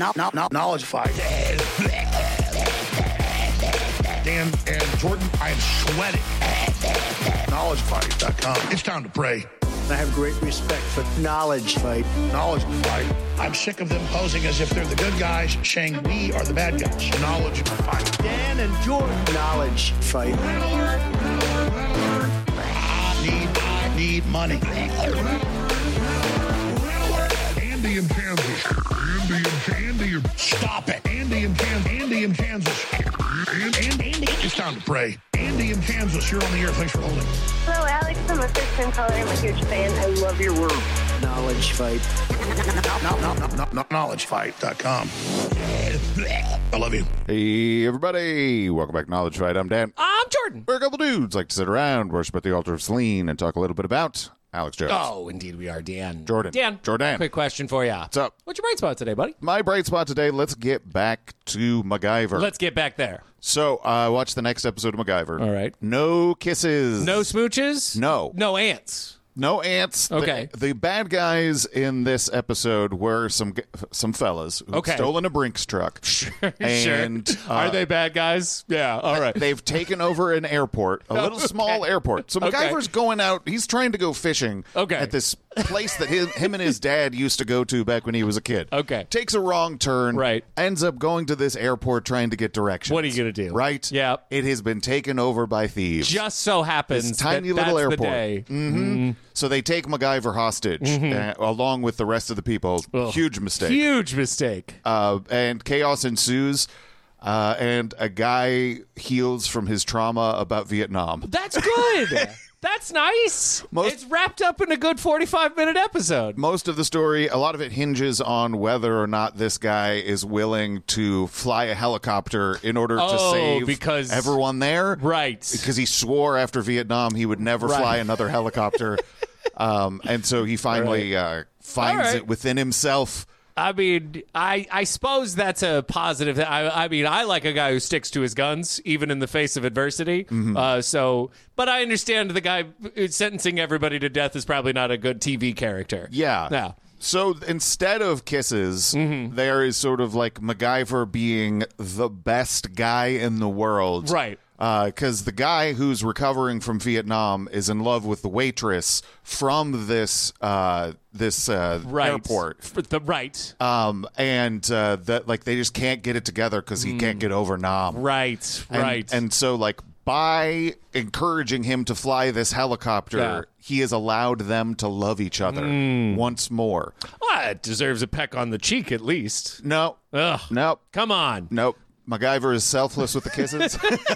Knowledge fight. Dan and Jordan, I am sweating. KnowledgeFight.com. It's time to pray. I have great respect for Knowledge Fight. Knowledge fight. I'm sick of them posing as if they're the good guys, saying we are the bad guys. Knowledge fight. Dan and Jordan. Knowledge Fight. I need money. Andy in Kansas. Andy. Stop it. Andy in Kansas. Andy. It's time to pray. Andy in Kansas, you're on the air. Thanks for holding. Hello, Alex. I'm a first-time caller. I'm a huge fan. I love your work. Knowledge Fight. KnowledgeFight.com. I love you. Hey, everybody. Welcome back to Knowledge Fight. I'm Dan. I'm Jordan. We're a couple dudes like to sit around, worship at the altar of Selene, and talk a little bit about Alex Jones. Oh, indeed we are, Dan. Jordan. Quick question for you. What's up? What's your bright spot today, buddy? My bright spot today, let's get back to MacGyver. Let's get back there. So, watch the next episode of MacGyver. All right. No kisses. No smooches? No. No ants? No ants. Okay. The bad guys in this episode were some fellas who've stolen a Brinks truck. And, sure. Are they bad guys? Yeah. All right. They've taken over an airport, a little small airport. So MacGyver's going out. He's trying to go fishing at this place that him and his dad used to go to back when he was a kid. Okay. Takes a wrong turn. Right. Ends up going to this airport trying to get directions. What are you going to do? Right? Yeah. It has been taken over by thieves. Just so happens this tiny little that's airport. The day. Mm-hmm. So they take MacGyver hostage along with the rest of the people. Ugh. Huge mistake. Huge mistake. And chaos ensues. And a guy heals from his trauma about Vietnam. That's good. That's nice. It's wrapped up in a good 45-minute episode. Most of the story, a lot of it hinges on whether or not this guy is willing to fly a helicopter in order to save everyone there. Right. Because he swore after Vietnam he would never fly another helicopter. And so he finally finds it within himself. I mean, I suppose that's a positive. I mean, I like a guy who sticks to his guns, even in the face of adversity. But I understand the guy sentencing everybody to death is probably not a good TV character. Yeah. So instead of kisses, there is sort of like MacGyver being the best guy in the world. Right. Because the guy who's recovering from Vietnam is in love with the waitress from this airport. Right. And that like they just can't get it together because he can't get over Nam. Right. And so like by encouraging him to fly this helicopter, he has allowed them to love each other once more. Well, it deserves a peck on the cheek at least. No. Ugh. Nope. Come on. Nope. MacGyver is selfless with the kisses.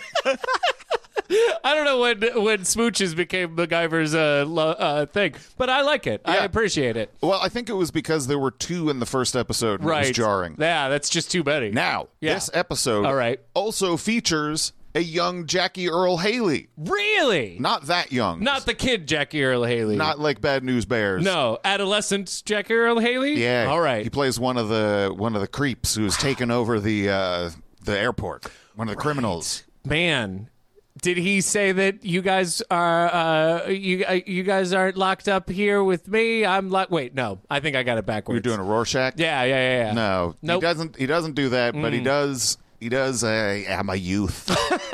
I don't know when smooches became MacGyver's thing, but I like it. Yeah. I appreciate it. Well, I think it was because there were two in the first episode. And it was jarring. Yeah, that's just too many. Now, this episode also features a young Jackie Earl Haley. Really? Not that young. Not the kid Jackie Earl Haley. Not like Bad News Bears. No, adolescent Jackie Earl Haley? Yeah. All right. He plays one of the creeps who's taken over the airport. One of the criminals. Man, did he say that you guys are you guys aren't locked up here with me? I'm wait, no. I think I got it backwards. You're doing a Rorschach? Yeah. No. Nope. He doesn't do that, but he does I'm a youth.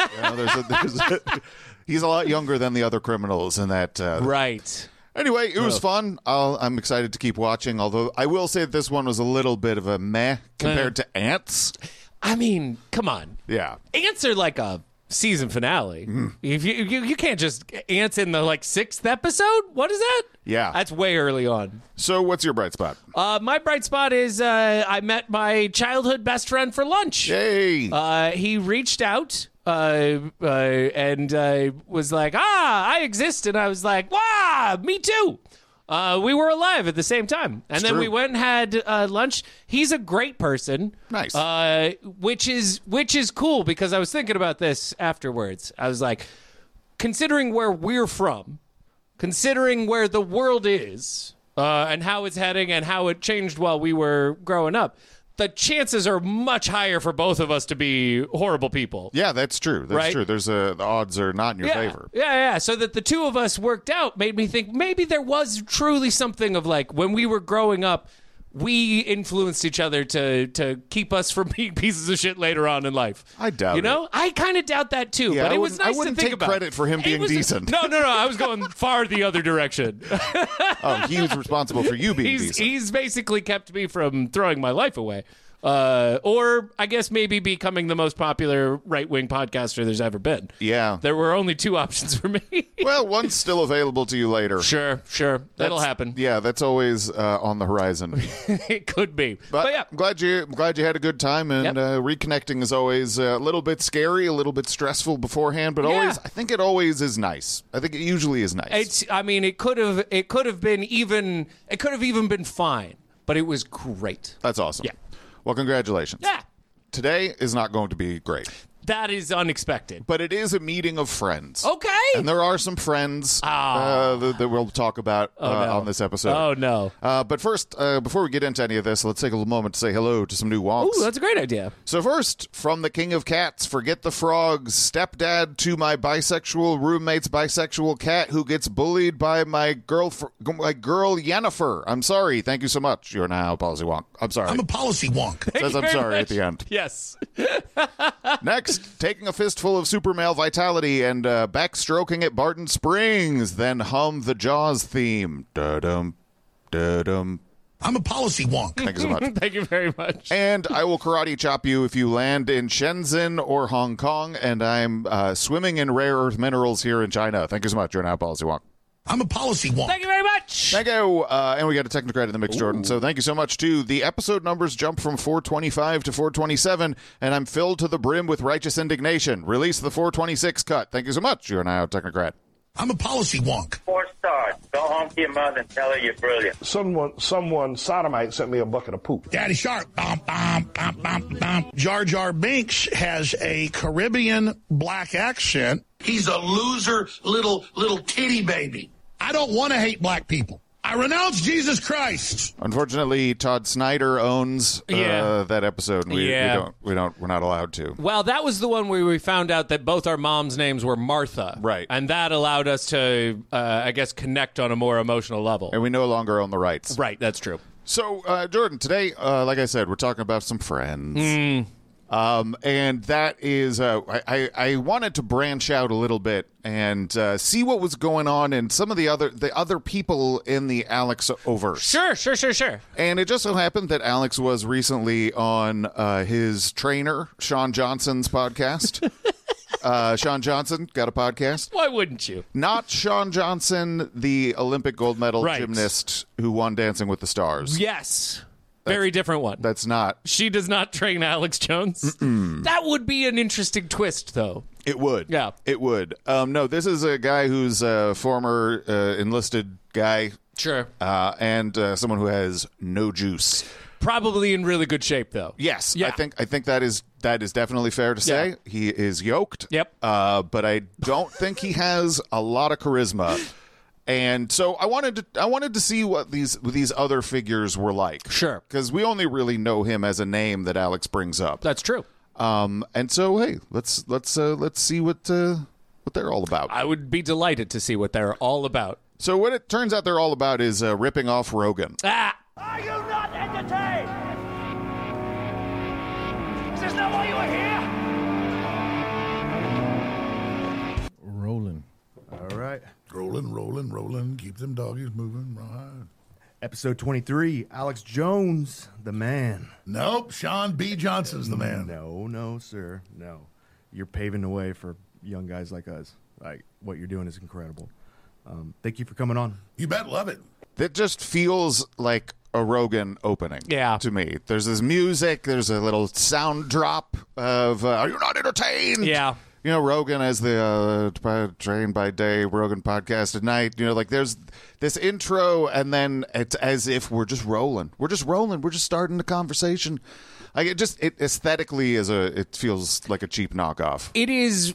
He's a lot younger than the other criminals in that right. Anyway, it was fun. I'm excited to keep watching, although I will say that this one was a little bit of a meh compared to Ants. I mean, come on. Yeah. Ants are like a season finale. If you can't just Ants in the like 6th episode? What is that? Yeah. That's way early on. So what's your bright spot? My bright spot is I met my childhood best friend for lunch. Yay. He reached out and was like, I exist. And I was like, wow, me too. We were alive at the same time. And then we went and had lunch. He's a great person. Nice. Which is cool because I was thinking about this afterwards. I was like, considering where we're from, considering where the world is, and how it's heading and how it changed while we were growing up, the chances are much higher for both of us to be horrible people. Yeah, that's true. That's true. There's the odds are not in your favor. Yeah. So that the two of us worked out made me think maybe there was truly something of like when we were growing up, we influenced each other to keep us from being pieces of shit later on in life. I doubt it. I kind of doubt that too. Yeah, but it was nice I wouldn't to think take about. credit for him being decent. No. I was going far the other direction. Oh, he was responsible for you being decent. He's basically kept me from throwing my life away. Or I guess maybe becoming the most popular right-wing podcaster there's ever been. Yeah. There were only two options for me. Well, one's still available to you later. Sure. That'll happen. Yeah, that's always on the horizon. It could be. But yeah. I'm glad you had a good time, and reconnecting is always a little bit scary, a little bit stressful beforehand, but always, I think it always is nice. I think it usually is nice. It could have even been fine, but it was great. That's awesome. Yeah. Well, congratulations. Yeah. Today is not going to be great. That is unexpected. But it is a meeting of friends. Okay. And there are some friends that we'll talk about on this episode. Oh, no. But first, before we get into any of this, let's take a little moment to say hello to some new wonks. Ooh, that's a great idea. So first, from the King of Cats, Forget the Frogs, stepdad to my bisexual roommate's bisexual cat who gets bullied by my girl Yennefer. I'm sorry. Thank you so much. You're now a policy wonk. I'm sorry. I'm a policy wonk. Says I'm sorry much. at the end. Yes. Next, taking a fistful of super male vitality and backstroking at Barton Springs, then hum the Jaws theme. Da-dum, da-dum. I'm a policy wonk. Thank you so much. Thank you very much. And I will karate chop you if you land in Shenzhen or Hong Kong, and I'm swimming in rare earth minerals here in China. Thank you so much. You're now a policy wonk. I'm a policy wonk. Thank you very much. Thank you. And we got a technocrat in the mix, Jordan. So thank you so much, too. The episode numbers jump from 425 to 427, and I'm filled to the brim with righteous indignation. Release the 426 cut. Thank you so much. You're now a technocrat. I'm a policy wonk. 4 stars. Go home to your mother and tell her you're brilliant. Someone sodomite sent me a bucket of poop. Daddy Shark. Bum, bum, bum, bum, bum. Jar Jar Binks has a Caribbean black accent. He's a loser little titty baby. I don't want to hate black people. I renounce Jesus Christ. Unfortunately, Todd Snyder owns that episode. And we're not allowed to. Well, that was the one where we found out that both our moms' names were Martha. Right. And that allowed us to, I guess, connect on a more emotional level. And we no longer own the rights. Right, that's true. So, Jordan, today, like I said, we're talking about some friends. And that is, I wanted to branch out a little bit and see what was going on in some of the other people in the Alex-overse. Sure. And it just so happened that Alex was recently on his trainer, Sean Johnson's podcast. Sean Johnson got a podcast. Why wouldn't you? Not Sean Johnson, the Olympic gold medal gymnast who won Dancing with the Stars. Yes. Very different one. That's not. She does not train Alex Jones. That would be an interesting twist, though. It would. Yeah. It would. No, this is a guy who's a former enlisted guy. Sure. And someone who has no juice. Probably in really good shape, though. Yes. Yeah. I think that is definitely fair to say. Yeah. He is yoked. Yep. But I don't think he has a lot of charisma. And so I wanted to see what these other figures were like. Sure. Because we only really know him as a name that Alex brings up. That's true. And so hey, let's see what they're all about. I would be delighted to see what they're all about. So what it turns out they're all about is ripping off Rogan. Ah! Are you not entertained? Is this not why you are here? Rolling. All right. Rolling. Keep them doggies moving. Right. Episode 23, Alex Jones, the man. Nope, Sean B. Johnson's the man. No, sir. No. You're paving the way for young guys like us. Like, what you're doing is incredible. Thank you for coming on. You bet, love it. That just feels like a Rogan opening to me. There's this music, there's a little sound drop of, are you not entertained? Yeah. You know, Rogan as the Train by Day, Rogan podcast at night. You know, like there's this intro, and then it's as if we're just rolling. We're just starting the conversation. Like it aesthetically it feels like a cheap knockoff. It is.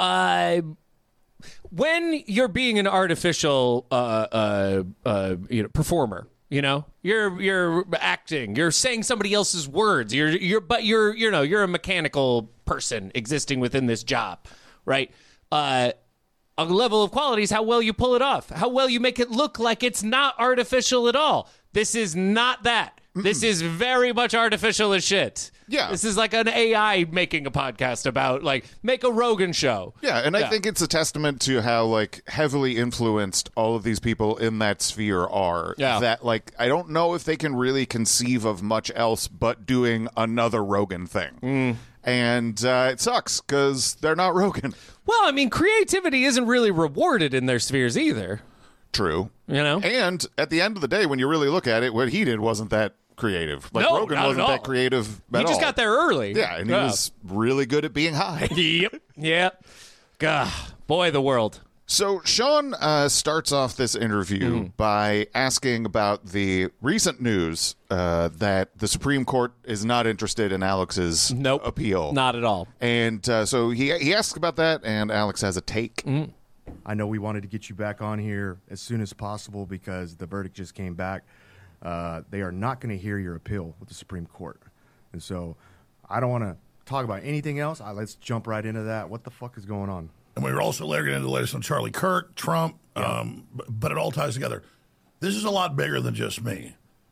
When you're being an artificial, performer. You know, you're acting. You're saying somebody else's words. You're a mechanical person existing within this job, right? A level of quality is how well you pull it off, how well you make it look like it's not artificial at all. This is not that. This is very much artificial as shit. Yeah. This is like an AI making a podcast about, like, make a Rogan show. Yeah, and I think it's a testament to how, like, heavily influenced all of these people in that sphere are. Yeah. That, like, I don't know if they can really conceive of much else but doing another Rogan thing. And it sucks because they're not Rogan. Well, I mean, creativity isn't really rewarded in their spheres either. True. You know? And at the end of the day, when you really look at it, what he did wasn't that creative. Like, No, Rogan not at wasn't all. that creative at all. He just got there early. Yeah, and he was really good at being high. Yep. God, boy, the world. So Sean starts off this interview by asking about the recent news that the Supreme Court is not interested in Alex's appeal. Not at all. And so he asks about that, and Alex has a take. I know we wanted to get you back on here as soon as possible because the verdict just came back. They are not going to hear your appeal with the Supreme Court. And so I don't want to talk about anything else. Let's jump right into that. What the fuck is going on? And we were also later getting into the latest on Charlie Kirk, Trump, but it all ties together. This is a lot bigger than just me.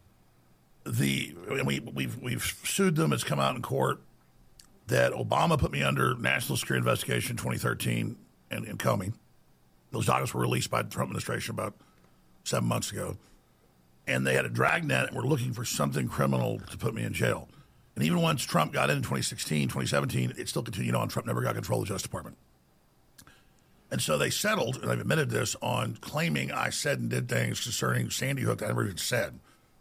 We've sued them. It's come out in court that Obama put me under national security investigation in 2013 in Comey. Those documents were released by the Trump administration about 7 months ago. And they had a dragnet and were looking for something criminal to put me in jail. And even once Trump got in 2016, 2017, it still continued on. Trump never got control of the Justice Department. And so they settled, and I've admitted this, on claiming I said and did things concerning Sandy Hook that I never even said.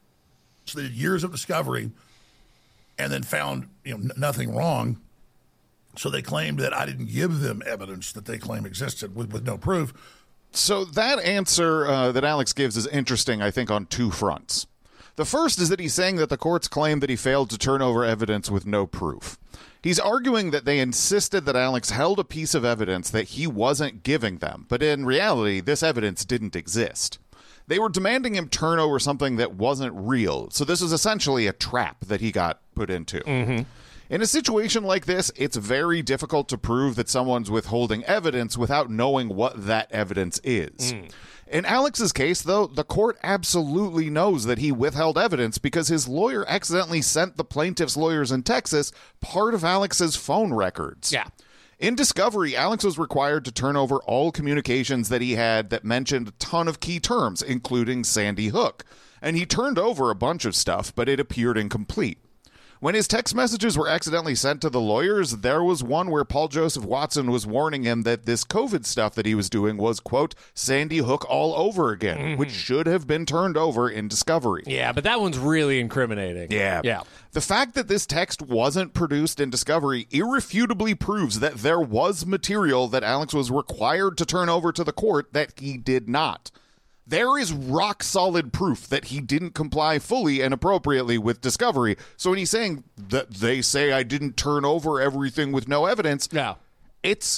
So they did years of discovery and then found nothing wrong. So they claimed that I didn't give them evidence that they claim existed with no proof. So that answer that Alex gives is interesting, I think, on two fronts. The first is that he's saying that the courts claim that he failed to turn over evidence with no proof. He's arguing that they insisted that Alex held a piece of evidence that he wasn't giving them, but in reality, this evidence didn't exist. They were demanding him turn over something that wasn't real, so this was essentially a trap that he got put into. In a situation like this, it's very difficult to prove that someone's withholding evidence without knowing what that evidence is. In Alex's case, though, the court absolutely knows that he withheld evidence because his lawyer accidentally sent the plaintiff's lawyers in Texas part of Alex's phone records. Yeah. In discovery, Alex was required to turn over all communications that he had that mentioned a ton of key terms, including Sandy Hook. And he turned over a bunch of stuff, but it appeared incomplete. When his text messages were accidentally sent to the lawyers, there was one where Paul Joseph Watson was warning him that this COVID stuff that he was doing was, quote, Sandy Hook all over again, which should have been turned over in discovery. Yeah, but that one's really incriminating. Yeah. The fact that this text wasn't produced in discovery irrefutably proves that there was material that Alex was required to turn over to the court that he did not. There is rock-solid proof that he didn't comply fully and appropriately with discovery. So when he's saying that they say I didn't turn over everything with no evidence, it's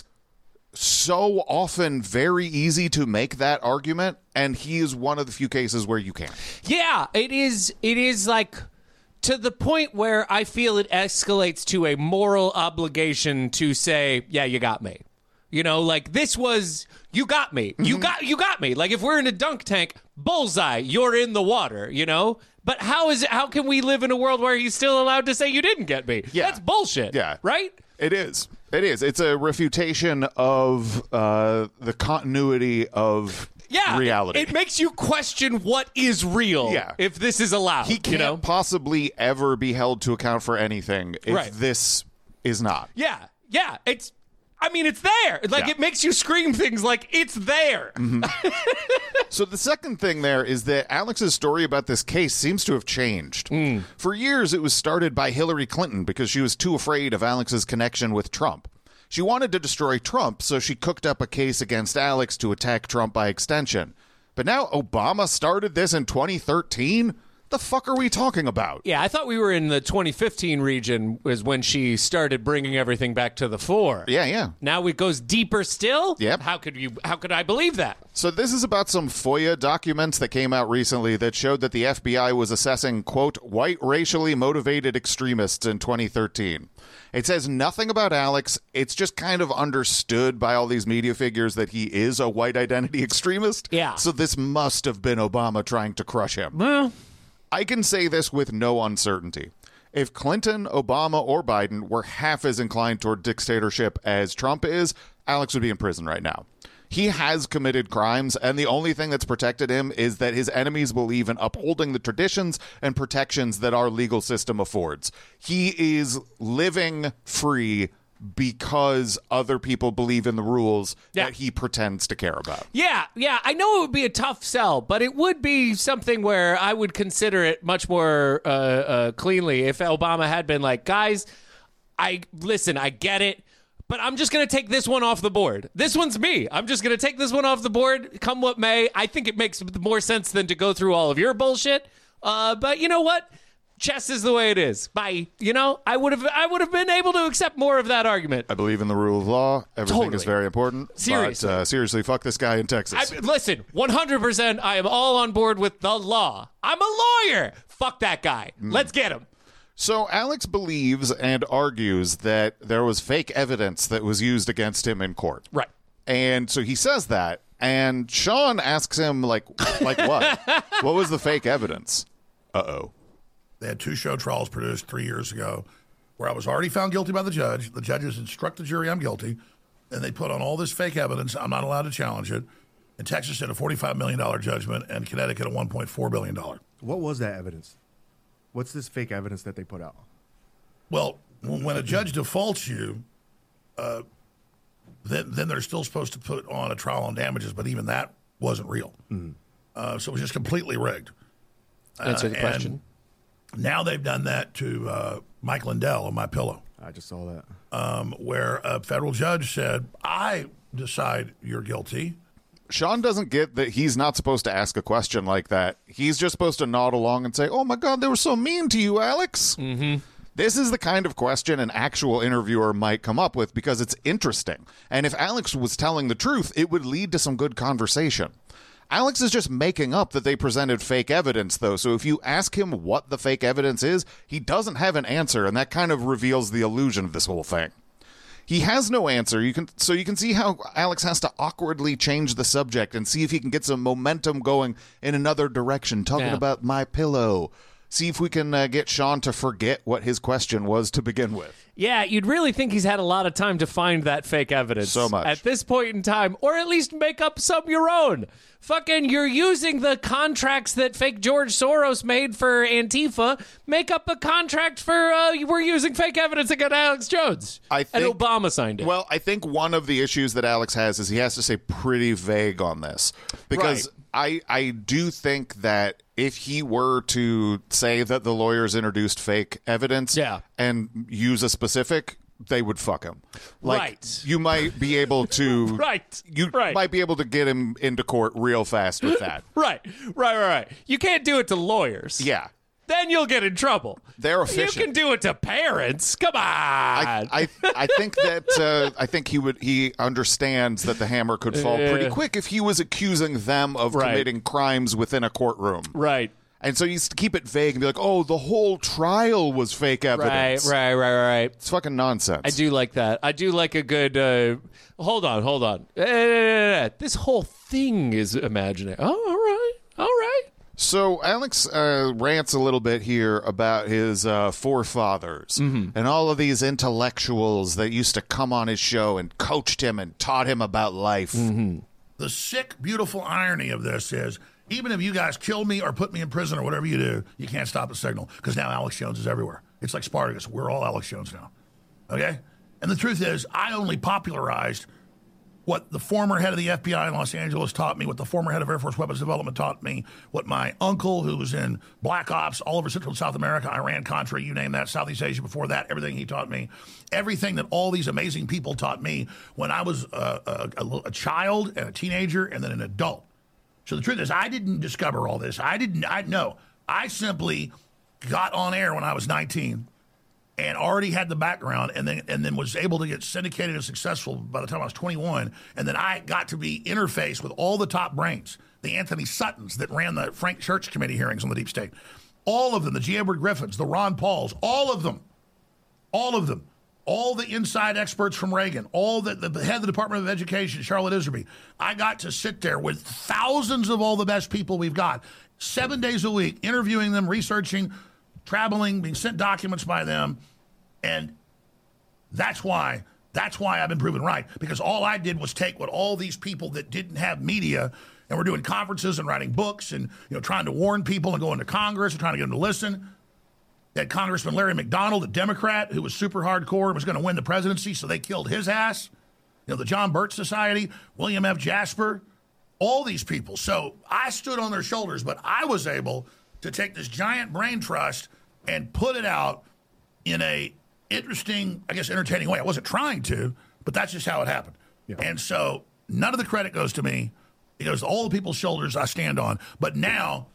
so often very easy to make that argument, and he is one of the few cases where you can. Yeah, it is like to the point where I feel it escalates to a moral obligation to say, yeah, you got me. You know, like this was, you got me. You got me. Like if we're in a dunk tank, bullseye, you're in the water, you know? But how can we live in a world where he's still allowed to say you didn't get me? Yeah. That's bullshit. Yeah. Right? It is. It's a refutation of the continuity of reality. It makes you question what is real if this is allowed. He can't possibly ever be held to account for anything if this is not. Yeah. It's there. Like, it makes you scream things like, it's there. So the second thing there is that Alex's story about this case seems to have changed. For years, it was started by Hillary Clinton because she was too afraid of Alex's connection with Trump. She wanted to destroy Trump, so she cooked up a case against Alex to attack Trump by extension. But now Obama started this in 2013? The fuck are we talking about? Yeah, I thought we were in the 2015 region was when she started bringing everything back to the fore. Yeah. Now it goes deeper still? Yep. How could I believe that? So this is about some FOIA documents that came out recently that showed that the FBI was assessing, quote, white racially motivated extremists in 2013. It says nothing about Alex. It's just kind of understood by all these media figures that he is a white identity extremist. Yeah. So this must have been Obama trying to crush him. Well, I can say this with no uncertainty. If Clinton, Obama, or Biden were half as inclined toward dictatorship as Trump is, Alex would be in prison right now. He has committed crimes, and the only thing that's protected him is that his enemies believe in upholding the traditions and protections that our legal system affords. He is living free because other people believe in the rules that he pretends to care about. Yeah. I know it would be a tough sell, but it would be something where I would consider it much more cleanly if Obama had been like, guys, I get it, but I'm just going to take this one off the board. This one's me. I'm just going to take this one off the board, come what may. I think it makes more sense than to go through all of your bullshit. But you know what? Chess is the way it is. Bye. You know, I would have been able to accept more of that argument. I believe in the rule of law. Everything is very important. Seriously. But, seriously, fuck this guy in Texas. Listen, 100%, I am all on board with the law. I'm a lawyer. Fuck that guy. Let's get him. So Alex believes and argues that there was fake evidence that was used against him in court. Right. And so he says that, and Sean asks him, like what? What was the fake evidence? Uh-oh. They had 2 show trials produced 3 years ago where I was already found guilty by the judge. The judges instruct the jury I'm guilty, and they put on all this fake evidence. I'm not allowed to challenge it. And Texas did a $45 million judgment, and Connecticut a $1.4 billion. What was that evidence? What's this fake evidence that they put out? Well, when a judge defaults you, then they're still supposed to put on a trial on damages, but even that wasn't real. So it was just completely rigged. Answer the question. Now they've done that to Mike Lindell on My Pillow. I just saw that. Where a federal judge said, I decide you're guilty. Sean doesn't get that he's not supposed to ask a question like that. He's just supposed to nod along and say, oh, my God, they were so mean to you, Alex. Mm-hmm. This is the kind of question an actual interviewer might come up with because it's interesting. And if Alex was telling the truth, it would lead to some good conversation. Alex is just making up that they presented fake evidence, though. So if you ask him what the fake evidence is, he doesn't have an answer, and that kind of reveals the illusion of this whole thing. He has no answer. You can see how Alex has to awkwardly change the subject and see if he can get some momentum going in another direction, talking about My Pillow. See if we can get Sean to forget what his question was to begin with. Yeah, you'd really think he's had a lot of time to find that fake evidence. So much. At this point in time, or at least make up some your own. Fucking, you're using the contracts that fake George Soros made for Antifa. Make up a contract for, we're using fake evidence against Alex Jones. And Obama signed it. Well, I think one of the issues that Alex has is he has to stay pretty vague on this. Because I do think that if he were to say that the lawyers introduced fake evidence and use a specific, they would fuck him. You might be able to might be able to get him into court real fast with that. Right. You can't do it to lawyers. Yeah. Then you'll get in trouble. They're efficient. You can do it to parents. Come on. I think that I think he understands that the hammer could fall pretty quick if he was accusing them of committing crimes within a courtroom. Right. And so you keep it vague and be like, oh, the whole trial was fake evidence. Right. It's fucking nonsense. I do like that. I do like a good, hold on. This whole thing is imaginary. Oh, all right. So Alex rants a little bit here about his forefathers and all of these intellectuals that used to come on his show and coached him and taught him about life. The sick, beautiful irony of this is, even if you guys kill me or put me in prison or whatever you do, you can't stop the signal because now Alex Jones is everywhere. It's like Spartacus. We're all Alex Jones now. Okay? And the truth is, I only popularized what the former head of the FBI in Los Angeles taught me, what the former head of Air Force Weapons Development taught me, what my uncle, who was in Black Ops all over Central and South America, Iran, Contra, you name that, Southeast Asia before that, everything he taught me, everything that all these amazing people taught me when I was a child and a teenager and then an adult. So the truth is, I didn't discover all this. I simply got on air when I was 19 and already had the background and then was able to get syndicated and successful by the time I was 21. And then I got to be interfaced with all the top brains, the Anthony Suttons that ran the Frank Church Committee hearings on the deep state. All of them, the G. Edward Griffins, the Ron Pauls, all of them. All the inside experts from Reagan, all the head of the Department of Education, Charlotte Iserby. I got to sit there with thousands of all the best people we've got 7 days a week, interviewing them, researching, traveling, being sent documents by them. And that's why I've been proven right, because all I did was take what all these people that didn't have media and were doing conferences and writing books and trying to warn people and going to Congress and trying to get them to listen. They had Congressman Larry McDonald, a Democrat, who was super hardcore and was going to win the presidency, so they killed his ass. The John Birch Society, William F. Jasper, all these people. So I stood on their shoulders, but I was able to take this giant brain trust and put it out in a interesting, I guess, entertaining way. I wasn't trying to, but that's just how it happened. Yeah. And so none of the credit goes to me. It goes to all the people's shoulders I stand on. But now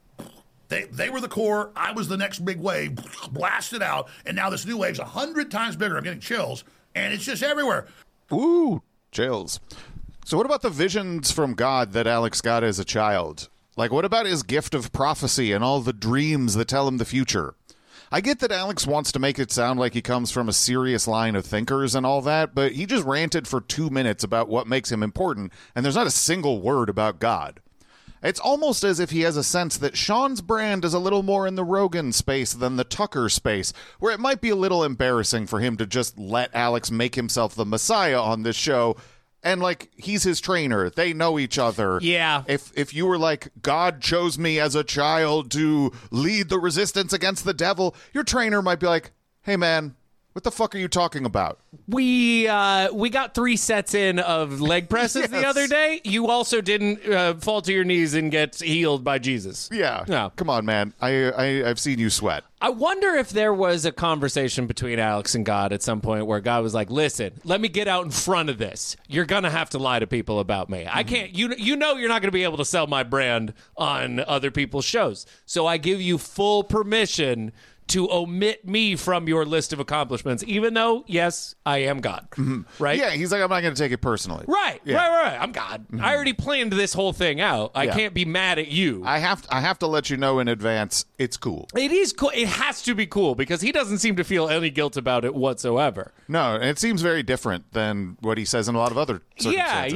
they were the core. I was the next big wave, blasted out. And now this new wave's 100 times bigger. I'm getting chills. And it's just everywhere. Ooh, chills. So what about the visions from God that Alex got as a child? Like, what about his gift of prophecy and all the dreams that tell him the future? I get that Alex wants to make it sound like he comes from a serious line of thinkers and all that, but he just ranted for 2 minutes about what makes him important, and there's not a single word about God. It's almost as if he has a sense that Sean's brand is a little more in the Rogan space than the Tucker space, where it might be a little embarrassing for him to just let Alex make himself the messiah on this show. And, like, he's his trainer. They know each other. Yeah. If you were like, God chose me as a child to lead the resistance against the devil, your trainer might be like, hey, man, what the fuck are you talking about? We got 3 sets in of leg presses the other day. You also didn't fall to your knees and get healed by Jesus. Yeah. No. Come on, man. I've seen you sweat. I wonder if there was a conversation between Alex and God at some point where God was like, listen, let me get out in front of this. You're going to have to lie to people about me. I can't, you know you're not going to be able to sell my brand on other people's shows. So I give you full permission to omit me from your list of accomplishments, even though, yes, I am God. Right? Yeah, he's like, I'm not going to take it personally. Right, Yeah. right. I'm God. I already planned this whole thing out. I can't be mad at you. I have to let you know in advance, it's cool. It is cool. It has to be cool because he doesn't seem to feel any guilt about it whatsoever. No, and it seems very different than what he says in a lot of other circumstances.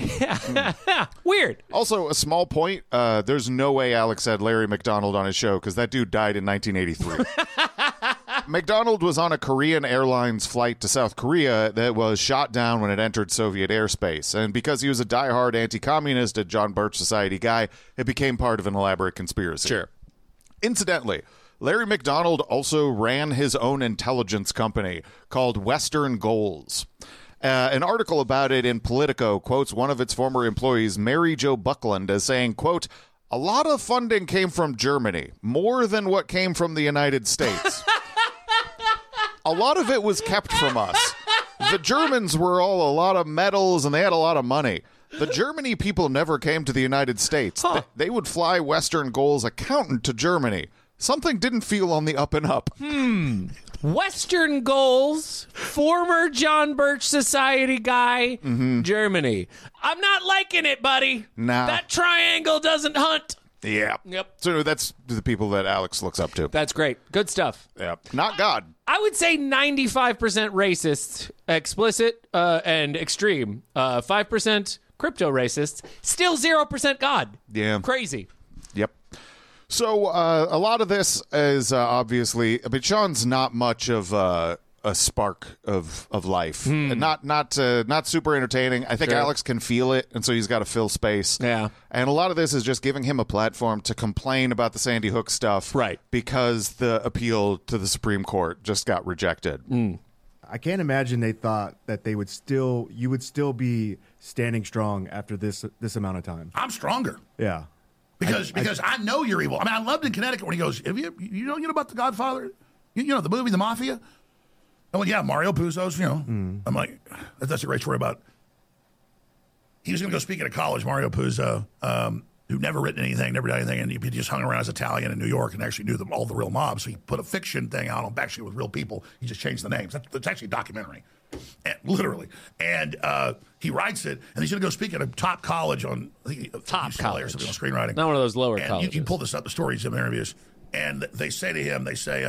Yeah. Weird. Also, a small point, there's no way Alex had Larry McDonald on his show because that dude died in 1983. McDonald was on a Korean Airlines flight to South Korea that was shot down when it entered Soviet airspace. And because he was a diehard anti-communist and John Birch Society guy, it became part of an elaborate conspiracy. Sure. Incidentally, Larry McDonald also ran his own intelligence company called Western Goals. An article about it in Politico quotes one of its former employees, Mary Jo Buckland, as saying, quote, a lot of funding came from Germany, more than what came from the United States. A lot of it was kept from us. The Germans were all a lot of medals and they had a lot of money. The Germany people never came to the United States. They would fly Western Goals accountant to Germany. Something didn't feel on the up and up. Western Goals, former John Birch Society guy, Germany. I'm not liking it, buddy. Nah. That triangle doesn't hunt. Yeah. Yep. So that's the people that Alex looks up to. That's great. Good stuff. Yep. Not God. I would say 95% racist, explicit, and extreme. 5% crypto racists. Still 0% God. Yeah. Crazy. Yep. So a lot of this is obviously, I mean, Sean's not much of a spark of life. Not super entertaining. I think Sure. Alex can feel it, and so he's got to fill space. Yeah. And a lot of this is just giving him a platform to complain about the Sandy Hook stuff. Right. Because the appeal to the Supreme Court just got rejected. I can't imagine they thought that you would still be standing strong after this amount of time. I'm stronger. Yeah. Because I know you're evil. I mean, I loved in Connecticut when he goes, "Have you know about the Godfather? You know the movie, The Mafia?" I went, "Yeah, Mario Puzo's, you know." I'm like, that's a great story about. He was going to go speak at a college, Mario Puzo, who'd never written anything, never done anything, and he just hung around as Italian in New York and actually knew all the real mobs. So he put a fiction thing out on actually with real people. He just changed the names. That's actually a documentary, literally. And he writes it, and he's going to go speak at a top college on Top college or something on screenwriting. Not one of those lower and colleges. you pull this up, the stories in interviews, and they say to him,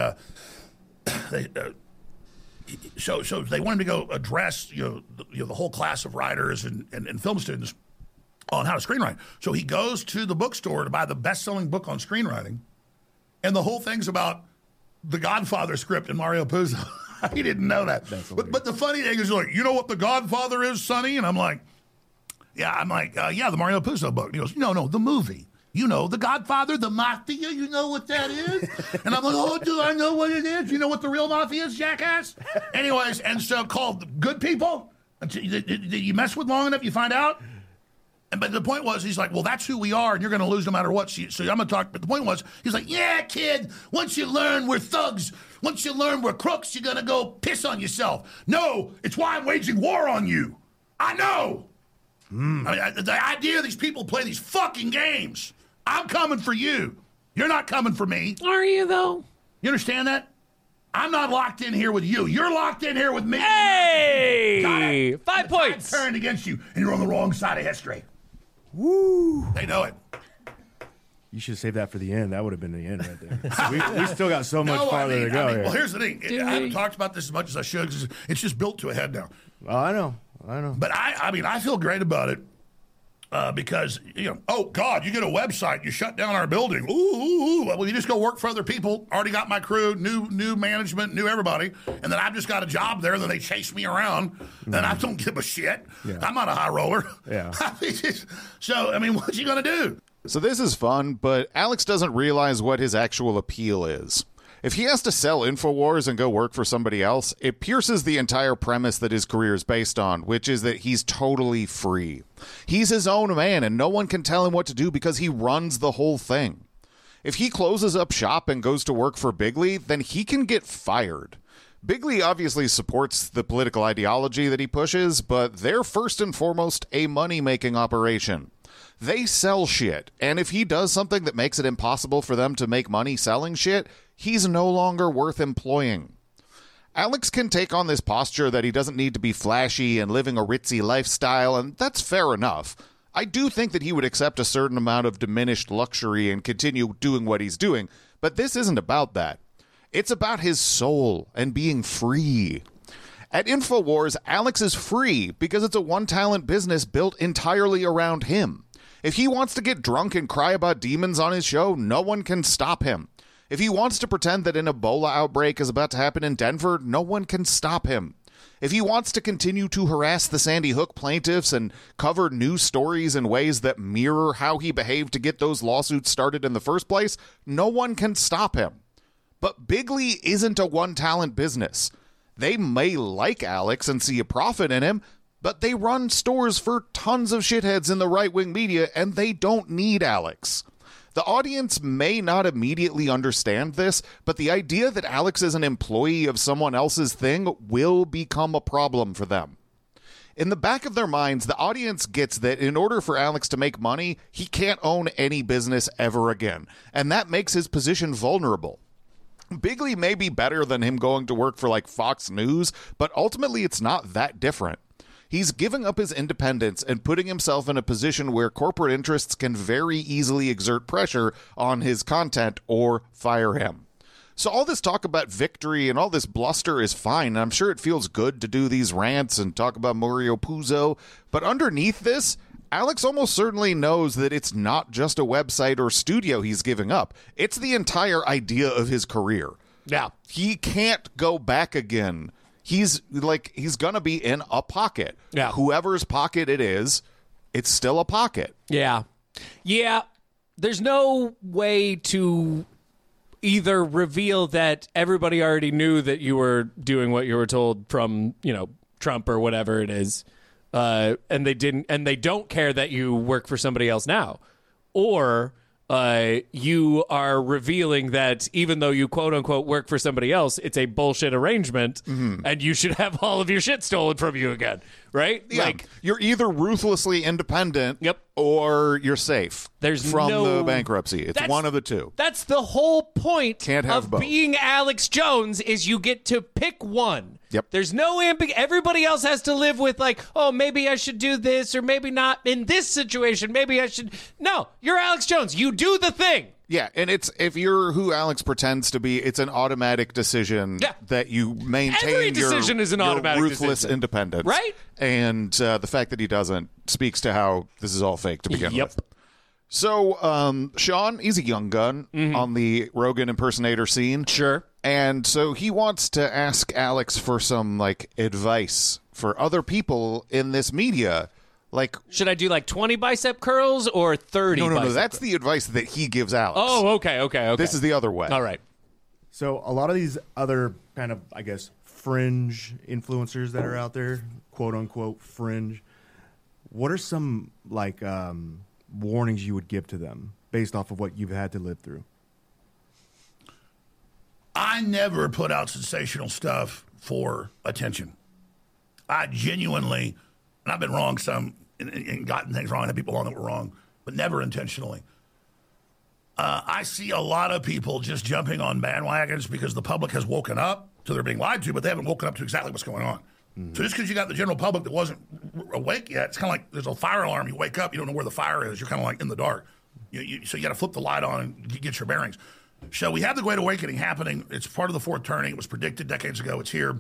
so they want him to go address the whole class of writers and film students on how to screenwrite. So he goes to the bookstore to buy the best-selling book on screenwriting, and the whole thing's about the Godfather script in Mario Puzo. He didn't know that. But the funny thing is, like, you know what the Godfather is, Sonny? And I'm like, yeah, the Mario Puzo book. And he goes, no, the movie. You know, the Godfather, the Mafia, you know what that is? And I'm like, oh, do I know what it is? You know what the real Mafia is, jackass? Anyways, and so called Good People. You mess with long enough, you find out. But the point was, he's like, well, that's who we are, and you're going to lose no matter what. So I'm going to talk. But the point was, he's like, yeah, kid, once you learn we're thugs, once you learn we're crooks, you're going to go piss on yourself. No, it's why I'm waging war on you. I know. I mean, the idea these people play these fucking games. I'm coming for you. You're not coming for me. Are you, though? You understand that? I'm not locked in here with you. You're locked in here with me. Hey! 5 points. Turned against you, and you're on the wrong side of history. Woo! They know it. You should save that for the end. That would have been the end right there. we still got so much farther to go. Well, here's the thing. I haven't talked about this as much as I should. It's just built to a head now. Oh, I know. But I feel great about it because, oh, God, you get a website, you shut down our building. Ooh. Well, you just go work for other people. Already got my crew, new management, new everybody. And then I've just got a job there. Then they chase me around. And I don't give a shit. Yeah. I'm not a high roller. Yeah. So, what's he going to do? So this is fun, but Alex doesn't realize what his actual appeal is. If he has to sell InfoWars and go work for somebody else, it pierces the entire premise that his career is based on, which is that he's totally free. He's his own man, and no one can tell him what to do because he runs the whole thing. If he closes up shop and goes to work for Bigley, then he can get fired. Bigley obviously supports the political ideology that he pushes, but they're first and foremost a money-making operation. They sell shit, and if he does something that makes it impossible for them to make money selling shit, he's no longer worth employing. Alex can take on this posture that he doesn't need to be flashy and living a ritzy lifestyle, and that's fair enough. I do think that he would accept a certain amount of diminished luxury and continue doing what he's doing, but this isn't about that. It's about his soul and being free. At InfoWars, Alex is free because it's a one-talent business built entirely around him. If he wants to get drunk and cry about demons on his show, no one can stop him. If he wants to pretend that an Ebola outbreak is about to happen in Denver, no one can stop him. If he wants to continue to harass the Sandy Hook plaintiffs and cover news stories in ways that mirror how he behaved to get those lawsuits started in the first place, no one can stop him. But Bigley isn't a one-talent business. They may like Alex and see a profit in him, but they run stores for tons of shitheads in the right-wing media, and they don't need Alex. The audience may not immediately understand this, but the idea that Alex is an employee of someone else's thing will become a problem for them. In the back of their minds, the audience gets that in order for Alex to make money, he can't own any business ever again, and that makes his position vulnerable. Bigley may be better than him going to work for like Fox News, but ultimately it's not that different. He's giving up his independence and putting himself in a position where corporate interests can very easily exert pressure on his content or fire him. So all this talk about victory and all this bluster is fine, and I'm sure it feels good to do these rants and talk about Mario Puzo, but underneath this, Alex almost certainly knows that it's not just a website or studio he's giving up. It's the entire idea of his career. Yeah. He can't go back again. He's gonna be in a pocket. Yeah. Whoever's pocket it is, it's still a pocket. Yeah. There's no way to either reveal that everybody already knew that you were doing what you were told from, Trump or whatever it is, and they don't care that you work for somebody else now, or you are revealing that even though you quote unquote work for somebody else, it's a bullshit arrangement, and you should have all of your shit stolen from you again, right? Yeah. Like you're either ruthlessly independent, or you're safe. From the bankruptcy. It's one of the two. That's the whole point of being Alex Jones is you get to pick one. Yep. There's no everybody else has to live with like, oh, maybe I should do this or maybe not in this situation. Maybe I should. No, you're Alex Jones. You do the thing. Yeah, and it's if you're who Alex pretends to be, it's an automatic decision that you maintain Every decision is an automatic ruthless decision. independence. Right? And the fact that he doesn't speaks to how this is all fake to begin Yep. with. So, Sean, he's a young gun on the Rogan impersonator scene. Sure. And so he wants to ask Alex for some, like, advice for other people in this media. Like, should I do like 20 bicep curls or 30? No. That's the advice that he gives Alex. Oh, okay. This is the other way. All right. So a lot of these other kind of, I guess, fringe influencers that are out there, quote unquote fringe, what are some like warnings you would give to them based off of what you've had to live through? I never put out sensational stuff for attention. I genuinely, and I've been wrong some and gotten things wrong, had people on that were wrong, but never intentionally. I see a lot of people just jumping on bandwagons because the public has woken up to they're being lied to, but they haven't woken up to exactly what's going on. So just because you got the general public that wasn't awake yet, it's kind of like there's a fire alarm. You wake up, you don't know where the fire is. You're kind of like in the dark. So you got to flip the light on and get your bearings. So we have the Great Awakening happening. It's part of the fourth turning. It was predicted decades ago. It's here.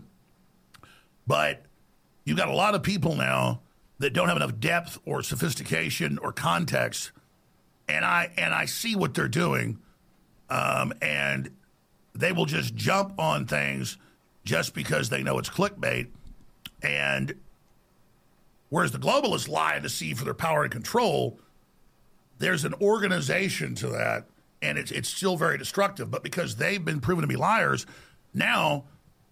But you've got a lot of people now that don't have enough depth or sophistication or context. And I see what they're doing. And they will just jump on things just because they know it's clickbait. And whereas the globalists lie in the sea for their power and control, there's an organization to that. And it's still very destructive. But because they've been proven to be liars, now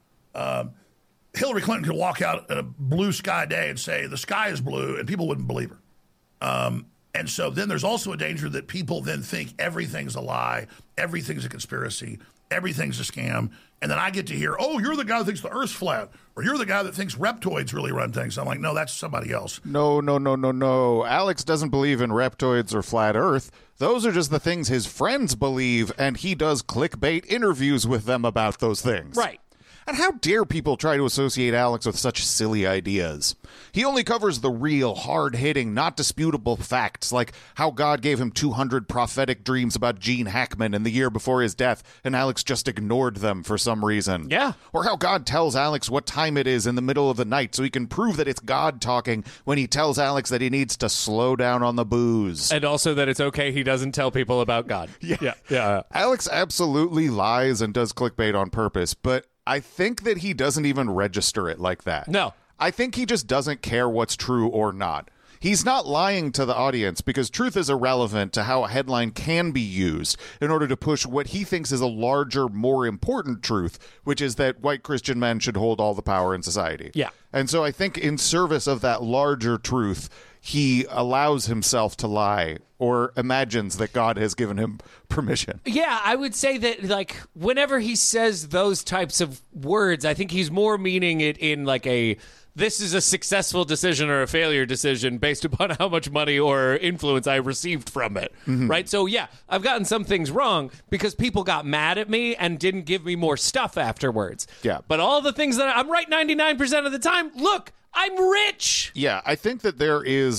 Hillary Clinton could walk out on a blue sky day and say the sky is blue, and people wouldn't believe her. And so then there's also a danger that people then think everything's a lie, everything's a conspiracy, everything's a scam. And then I get to hear, oh, you're the guy that thinks the Earth's flat, or you're the guy that thinks reptoids really run things. I'm like, no, that's somebody else. No. Alex doesn't believe in reptoids or flat Earth. Those are just the things his friends believe, and he does clickbait interviews with them about those things. Right. And how dare people try to associate Alex with such silly ideas? He only covers the real, hard-hitting, not disputable facts, like how God gave him 200 prophetic dreams about Gene Hackman in the year before his death, and Alex just ignored them for some reason. Yeah. Or how God tells Alex what time it is in the middle of the night so he can prove that it's God talking when he tells Alex that he needs to slow down on the booze. And also that it's okay he doesn't tell people about God. Yeah. Alex absolutely lies and does clickbait on purpose, but I think that he doesn't even register it like that. No. I think he just doesn't care what's true or not. He's not lying to the audience because truth is irrelevant to how a headline can be used in order to push what he thinks is a larger, more important truth, which is that white Christian men should hold all the power in society. Yeah. And so I think in service of that larger truth, he allows himself to lie or imagines that God has given him permission. Yeah, I would say that, like, whenever he says those types of words, I think he's more meaning it in, like, this is a successful decision or a failure decision based upon how much money or influence I received from it, right? So, yeah, I've gotten some things wrong because people got mad at me and didn't give me more stuff afterwards. Yeah. But all the things that I'm right 99% of the time, look, I'm rich. Yeah, I think that there's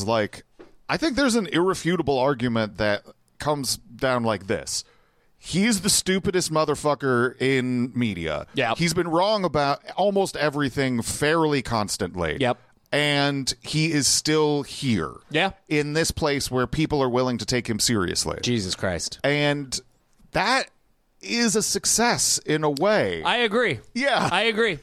an irrefutable argument that comes down like this. He's the stupidest motherfucker in media. Yeah. He's been wrong about almost everything fairly constantly. Yep. And he is still here. Yeah. In this place where people are willing to take him seriously. Jesus Christ. And that is a success in a way. I agree. Yeah. I agree.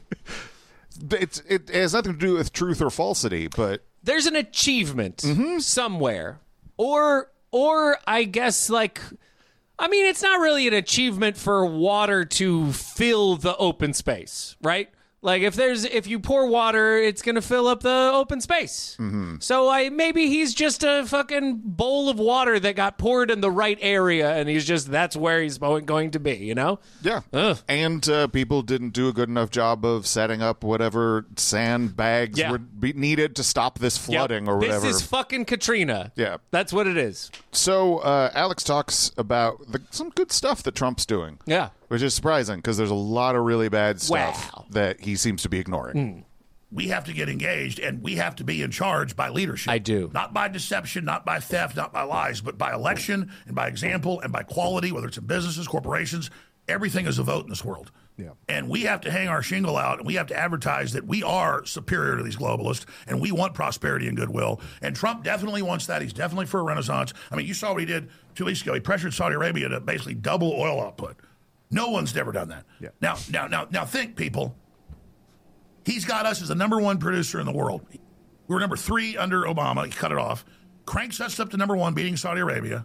It has nothing to do with truth or falsity, but there's an achievement somewhere, or I guess it's not really an achievement for water to fill the open space, right? Like if you pour water, it's gonna fill up the open space. So maybe he's just a fucking bowl of water that got poured in the right area, and that's where he's going to be, you know? Yeah. Ugh. And people didn't do a good enough job of setting up whatever sandbags would be needed to stop this flooding or whatever. This is fucking Katrina. Yeah. That's what it is. So Alex talks about some good stuff that Trump's doing. Yeah. Which is surprising because there's a lot of really bad stuff that he seems to be ignoring. We have to get engaged, and we have to be in charge by leadership. I do. Not by deception, not by theft, not by lies, but by election and by example and by quality, whether it's in businesses, corporations. Everything is a vote in this world. Yeah. And we have to hang our shingle out, and we have to advertise that we are superior to these globalists, and we want prosperity and goodwill. And Trump definitely wants that. He's definitely for a renaissance. I mean, you saw what he did 2 weeks ago. He pressured Saudi Arabia to basically double oil output. No one's ever done that. Yeah. Now think, people. He's got us as the number one producer in the world. We were number 3 under Obama. He cut it off. Cranks us up to number 1, beating Saudi Arabia.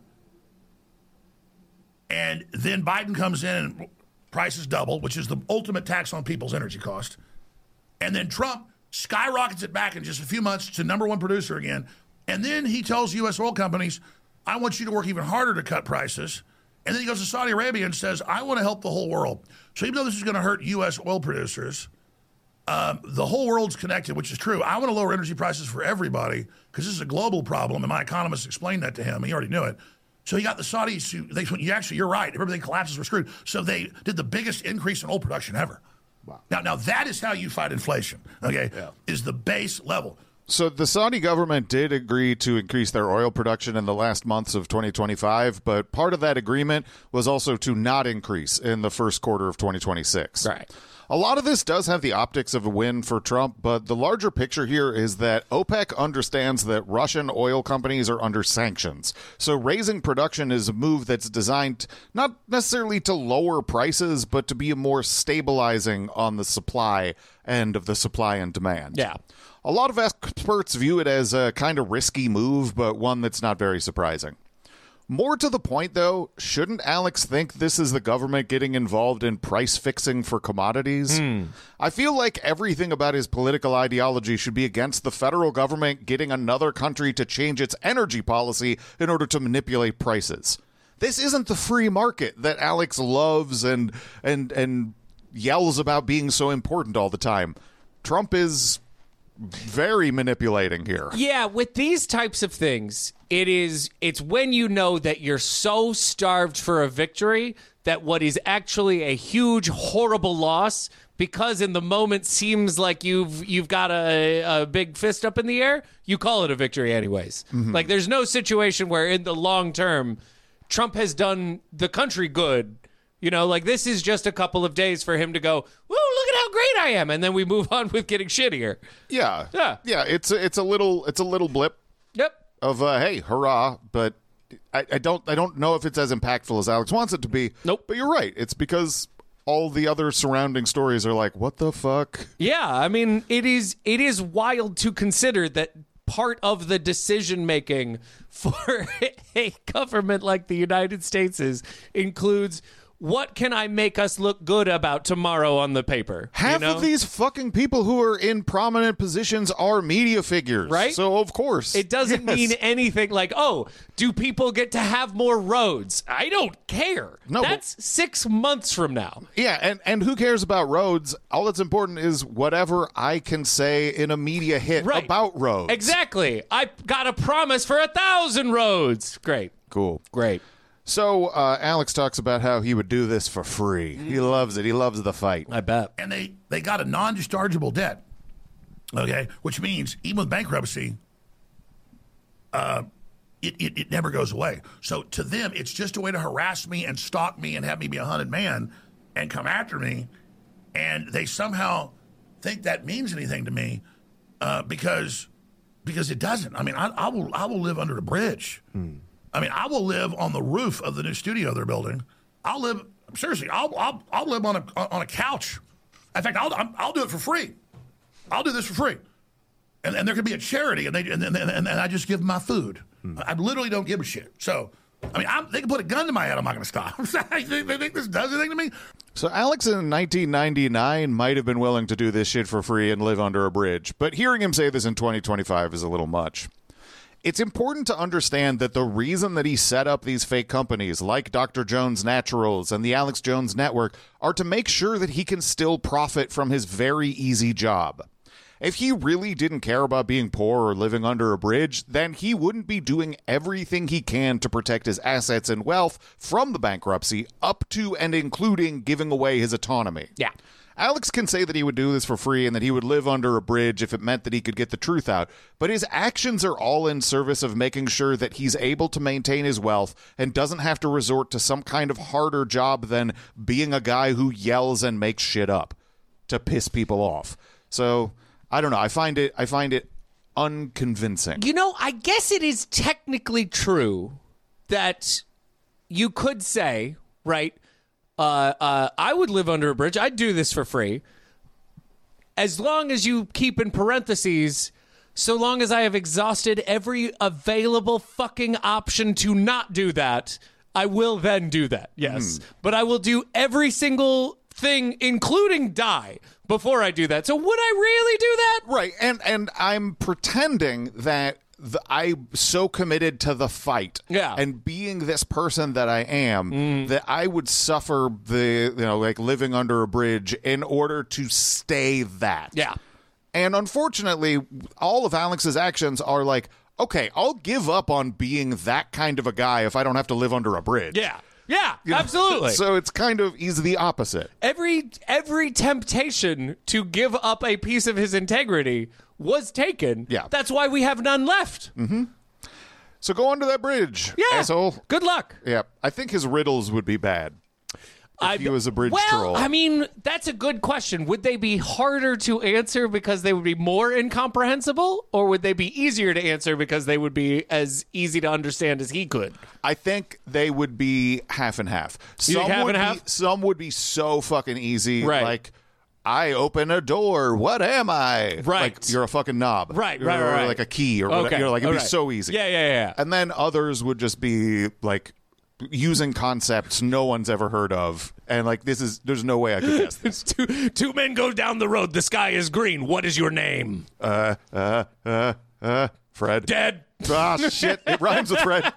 And then Biden comes in and prices double, which is the ultimate tax on people's energy cost. And then Trump skyrockets it back in just a few months to number 1 producer again. And then he tells U.S. oil companies, I want you to work even harder to cut prices. And then he goes to Saudi Arabia and says, I want to help the whole world. So even though this is going to hurt U.S. oil producers, the whole world's connected, which is true. I want to lower energy prices for everybody because this is a global problem, and my economist explained that to him. He already knew it. So he got the Saudis to, you're right. If everything collapses, we're screwed. So they did the biggest increase in oil production ever. Wow. Now that is how you fight inflation, okay, is the base level. So the Saudi government did agree to increase their oil production in the last months of 2025, but part of that agreement was also to not increase in the first quarter of 2026. Right. A lot of this does have the optics of a win for Trump, but the larger picture here is that OPEC understands that Russian oil companies are under sanctions. So raising production is a move that's designed not necessarily to lower prices, but to be more stabilizing on the supply end of the supply and demand. Yeah. A lot of experts view it as a kind of risky move, but one that's not very surprising. More to the point, though, shouldn't Alex think this is the government getting involved in price fixing for commodities? I feel like everything about his political ideology should be against the federal government getting another country to change its energy policy in order to manipulate prices. This isn't the free market that Alex loves and yells about being so important all the time. Trump is very manipulating here. Yeah, with these types of things, it's when you know that you're so starved for a victory that what is actually a huge, horrible loss, because in the moment seems like you've got a big fist up in the air, you call it a victory anyways. Mm-hmm. Like there's no situation where in the long term, Trump has done the country good. You know, like this is just a couple of days for him to go, woo, look at how great I am. And then we move on with getting shittier. Yeah. It's a little blip. Yep. Of hey, hurrah! But I don't know if it's as impactful as Alex wants it to be. Nope. But you're right. It's because all the other surrounding stories are like, what the fuck? Yeah, I mean, it is wild to consider that part of the decision making for a government like the United States includes, what can I make us look good about tomorrow on the paper? Half of these fucking people who are in prominent positions are media figures. Right? So, of course. It doesn't mean anything like, oh, do people get to have more roads? I don't care. No, that's 6 months from now. Yeah, and who cares about roads? All that's important is whatever I can say in a media hit about roads. Exactly. I got a promise for 1,000 roads. Great. Cool. Great. So Alex talks about how he would do this for free. He loves it. He loves the fight. I bet. And they got a non-dischargeable debt, okay, which means even with bankruptcy, it never goes away. So to them, it's just a way to harass me and stalk me and have me be a hunted man and come after me. And they somehow think that means anything to me because it doesn't. I mean, I will live under a bridge. I mean, I will live on the roof of the new studio they're building. I'll live on a couch. In fact, I'll do it for free. I'll do this for free, and there could be a charity, and I just give them my food. I literally don't give a shit. So, I mean, they can put a gun to my head. I'm not going to stop. They think this does anything to me. So Alex in 1999 might have been willing to do this shit for free and live under a bridge, but hearing him say this in 2025 is a little much. It's important to understand that the reason that he set up these fake companies like Dr. Jones Naturals and the Alex Jones Network are to make sure that he can still profit from his very easy job. If he really didn't care about being poor or living under a bridge, then he wouldn't be doing everything he can to protect his assets and wealth from the bankruptcy, up to and including giving away his autonomy. Yeah. Alex can say that he would do this for free and that he would live under a bridge if it meant that he could get the truth out, but his actions are all in service of making sure that he's able to maintain his wealth and doesn't have to resort to some kind of harder job than being a guy who yells and makes shit up to piss people off. So, I don't know. I find it unconvincing. You know, I guess it is technically true that you could say, right, I would live under a bridge. I'd do this for free. As long as you keep in parentheses, so long as I have exhausted every available fucking option to not do that, I will then do that. Yes. But I will do every single thing, including die, before I do that. So would I really do that? Right. And I'm pretending that I'm so committed to the fight and being this person that I am that I would suffer like living under a bridge in order to stay that. Yeah. And unfortunately, all of Alex's actions are like, okay, I'll give up on being that kind of a guy if I don't have to live under a bridge. Yeah. Yeah, absolutely. So it's he's the opposite. Every temptation to give up a piece of his integrity was taken. Yeah. That's why we have none left. Mm-hmm. So go under that bridge, yeah. asshole. Good luck. Yeah. I think his riddles would be bad if he was a bridge troll. I mean, that's a good question. Would they be harder to answer because they would be more incomprehensible, or would they be easier to answer because they would be as easy to understand as he could? I think they would be half and half. Some would be so fucking easy. Right. Like, I open a door. What am I? Right. Like, you're a fucking knob. Right. Or like a key or whatever. You're like, it'd be so easy. Yeah. And then others would just be like using concepts no one's ever heard of. And like, there's no way I could guess this. Two men go down the road. The sky is green. What is your name? Fred. Dead. Ah, shit. It rhymes with Fred.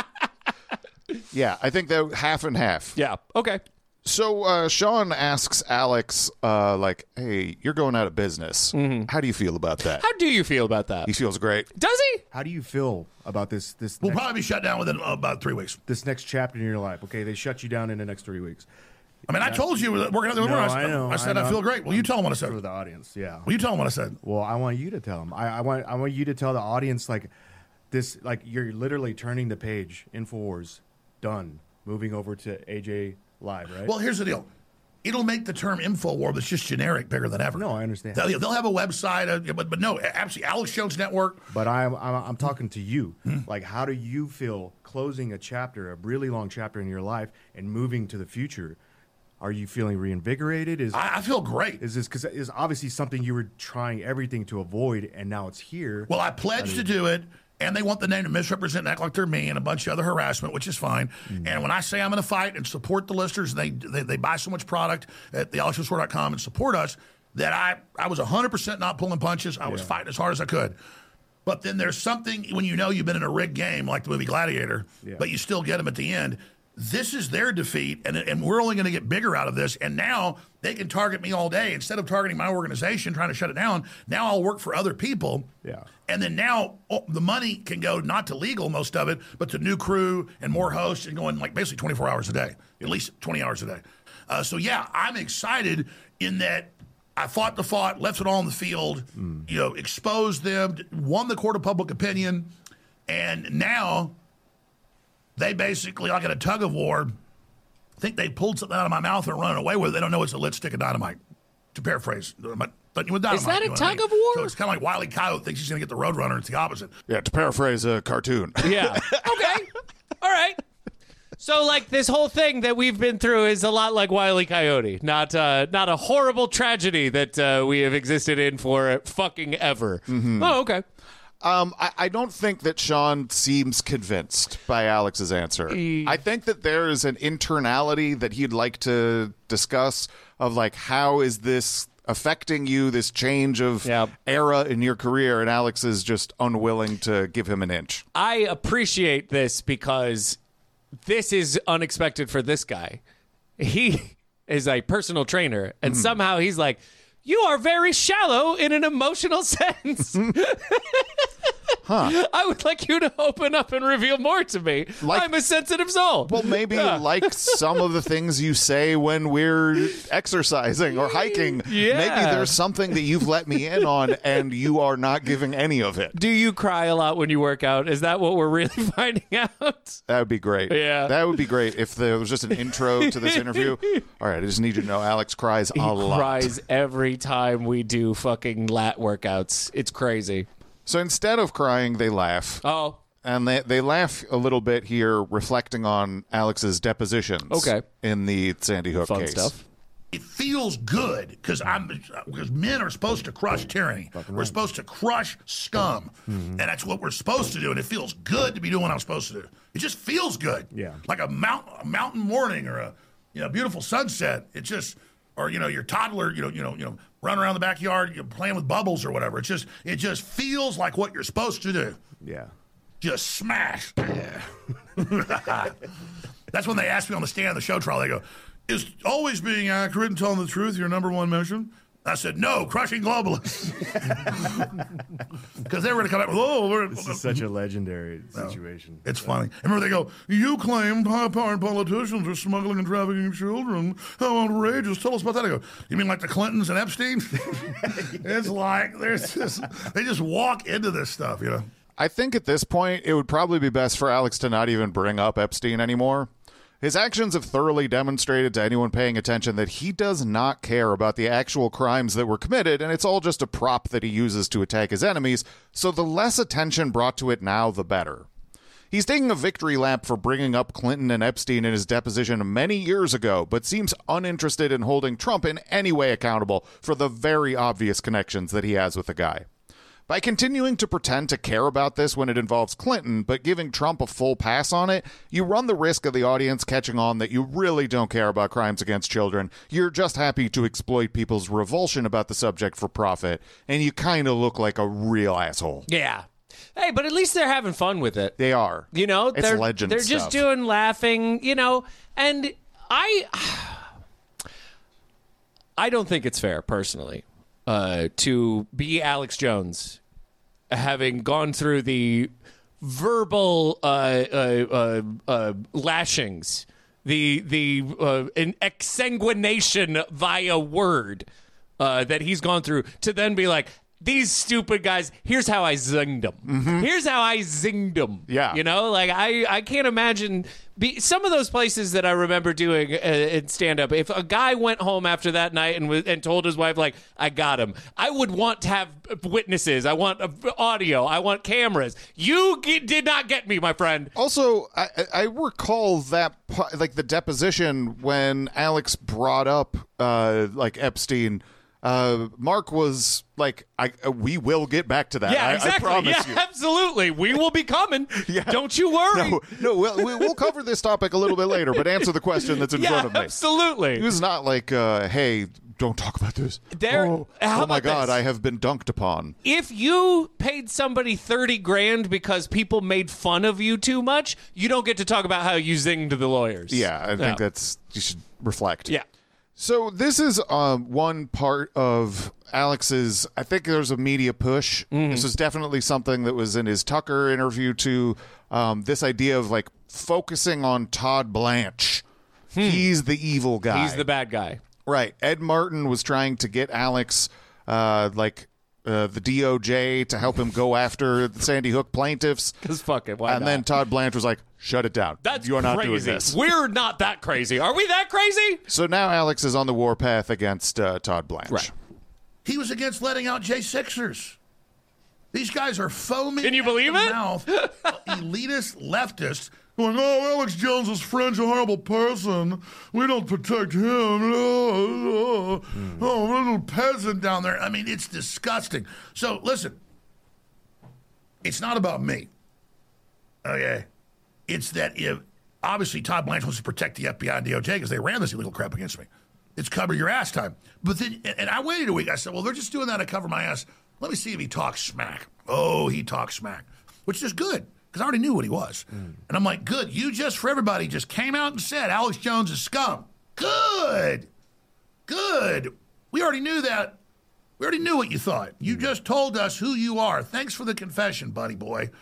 Yeah, I think they're half and half. Yeah. Okay. So Sean asks Alex, hey, you're going out of business. Mm-hmm. How do you feel about that? How do you feel about that? He feels great. Does he? How do you feel about this? We'll probably be shut down within about 3 weeks. This next chapter in your life. Okay, they shut you down in the next 3 weeks. I mean, I told you we're going to. I know. I said I feel great. Well, you tell them what I said. For the audience, yeah. Well, you tell them what I said. Well, I want you to tell them. I want you to tell the audience this. Like, you're literally turning the page. InfoWars done. Moving over to AJ Live, right? Well, here's the deal. It'll make the term InfoWar that's just generic bigger than ever. No, I understand. They'll have a website, but no, absolutely, Alex Jones Network. But I'm talking to you. Like, how do you feel closing a really long chapter in your life, and moving to the future? Are you feeling reinvigorated? I feel great. Is this because it's obviously something you were trying everything to avoid, and now it's here? Well, I pledged to do it. And they want the name to misrepresent and act like they're me and a bunch of other harassment, which is fine. And when I say I'm going to fight and support the listeners, they buy so much product at thealexjoneswar.com and support us that I was 100% not pulling punches. I was fighting as hard as I could. But then there's something when you know you've been in a rigged game like the movie Gladiator, but you still get them at the end. This is their defeat, and we're only going to get bigger out of this. And now they can target me all day. Instead of targeting my organization, trying to shut it down, now I'll work for other people. Yeah. And then now the money can go not to legal, most of it, but to new crew and more hosts and going like basically 24 hours a day, at least 20 hours a day. So, yeah, I'm excited in that I fought the fight, left it all on the field, exposed them, won the court of public opinion, and now they basically, like in a tug of war, think they pulled something out of my mouth and run away with it. They don't know it's a lit stick of dynamite, to paraphrase. With dynamite, is that a tug of war? So it's kind of like Wile E. Coyote thinks he's going to get the Roadrunner. It's the opposite. Yeah, to paraphrase a cartoon. Yeah. Okay. All right. So, like, this whole thing that we've been through is a lot like Wile E. Coyote. Not a horrible tragedy that we have existed in for fucking ever. Mm-hmm. Oh, okay. I don't think that Sean seems convinced by Alex's answer. I think that there is an internality that he'd like to discuss of, like, how is this affecting you, this change of era in your career, and Alex is just unwilling to give him an inch. I appreciate this because this is unexpected for this guy. He is a personal trainer, and somehow he's like, you are very shallow in an emotional sense. I would like you to open up and reveal more to me. I'm a sensitive soul. Well, maybe like some of the things you say when we're exercising or hiking. Yeah. Maybe there's something that you've let me in on and you are not giving any of it. Do you cry a lot when you work out? Is that what we're really finding out? That would be great. Yeah. That would be great if there was just an intro to this interview. All right, I just need you to know Alex cries a lot. He cries every time we do fucking lat workouts. It's crazy. So instead of crying, they laugh. Oh. And they laugh a little bit here, reflecting on Alex's depositions in the Sandy Hook Fun case. stuff. It feels good because men are supposed to crush tyranny. We're supposed to crush scum, and that's what we're supposed to do. And it feels good to be doing what I'm supposed to do. It just feels good, like a mountain morning or a beautiful sunset. It just, or your toddler, running around the backyard, playing with bubbles or whatever. It just feels like what you're supposed to do. Yeah, just smash. Yeah, that's when they asked me on the stand of the show trial. They go, "Is always being accurate and telling the truth your number one mission?" I said, "No, crushing globalists." Because they were going to come back with, this is such a legendary situation. It's funny. I remember they go, "You claim high-powered politicians are smuggling and trafficking children. How outrageous. Tell us about that." I go, "You mean like the Clintons and Epstein?" It's like, they just walk into this stuff, I think at this point, it would probably be best for Alex to not even bring up Epstein anymore. His actions have thoroughly demonstrated to anyone paying attention that he does not care about the actual crimes that were committed, and it's all just a prop that he uses to attack his enemies, so the less attention brought to it now, the better. He's taking a victory lap for bringing up Clinton and Epstein in his deposition many years ago, but seems uninterested in holding Trump in any way accountable for the very obvious connections that he has with the guy. By continuing to pretend to care about this when it involves Clinton, but giving Trump a full pass on it, you run the risk of the audience catching on that you really don't care about crimes against children. You're just happy to exploit people's revulsion about the subject for profit, and you kind of look like a real asshole. Yeah. Hey, but at least they're having fun with it. They are. It's legend They're stuff. just doing laughing, and I don't think it's fair, personally, to be Alex Jones, having gone through the verbal lashings, the exsanguination via word that he's gone through, to then be like, these stupid guys, here's how I zinged them. Mm-hmm. Here's how I zinged them. Yeah. I can't imagine some of those places that I remember doing in stand-up. If a guy went home after that night and told his wife, like, I got him, I would want to have witnesses. I want audio. I want cameras. You did not get me, my friend. Also, I recall that, like, the deposition when Alex brought up, Epstein. Mark was like, we will get back to that. Yeah, exactly. I promise you. Absolutely. We will be coming. Don't you worry. No, we'll cover this topic a little bit later, but answer the question that's in front of me. Absolutely. He was not like, hey, don't talk about this. Oh my God, I have been dunked upon. If you paid somebody $30,000 because people made fun of you too much, you don't get to talk about how you zinged the lawyers. Yeah, I think you should reflect. Yeah. So this is one part of Alex's, I think there's a media push. Mm-hmm. This is definitely something that was in his Tucker interview too. This idea of like focusing on Todd Blanche. He's the evil guy. He's the bad guy. Right. Ed Martin was trying to get Alex the DOJ to help him go after the Sandy Hook plaintiffs. Because fuck it, why not? Then Todd Blanche was like, shut it down. You're not doing this. We're not that crazy. Are we that crazy? So now Alex is on the warpath against Todd Blanche. Right. He was against letting out J6ers. These guys are foaming. Can you believe it? Mouth, elitist leftists who are, oh, Alex Jones is French, a horrible person. We don't protect him. Oh, little peasant down there. I mean, it's disgusting. So listen, it's not about me. Okay. It's that obviously Todd Blanche wants to protect the FBI and DOJ because they ran this illegal crap against me. It's cover your ass time. But then, and I waited a week. I said, well, they're just doing that to cover my ass. Let me see if he talks smack. Oh, he talks smack, which is good because I already knew what he was. And I'm like, good. You just, for everybody, just came out and said Alex Jones is scum. Good. We already knew that. We already knew what you thought. You just told us who you are. Thanks for the confession, buddy boy.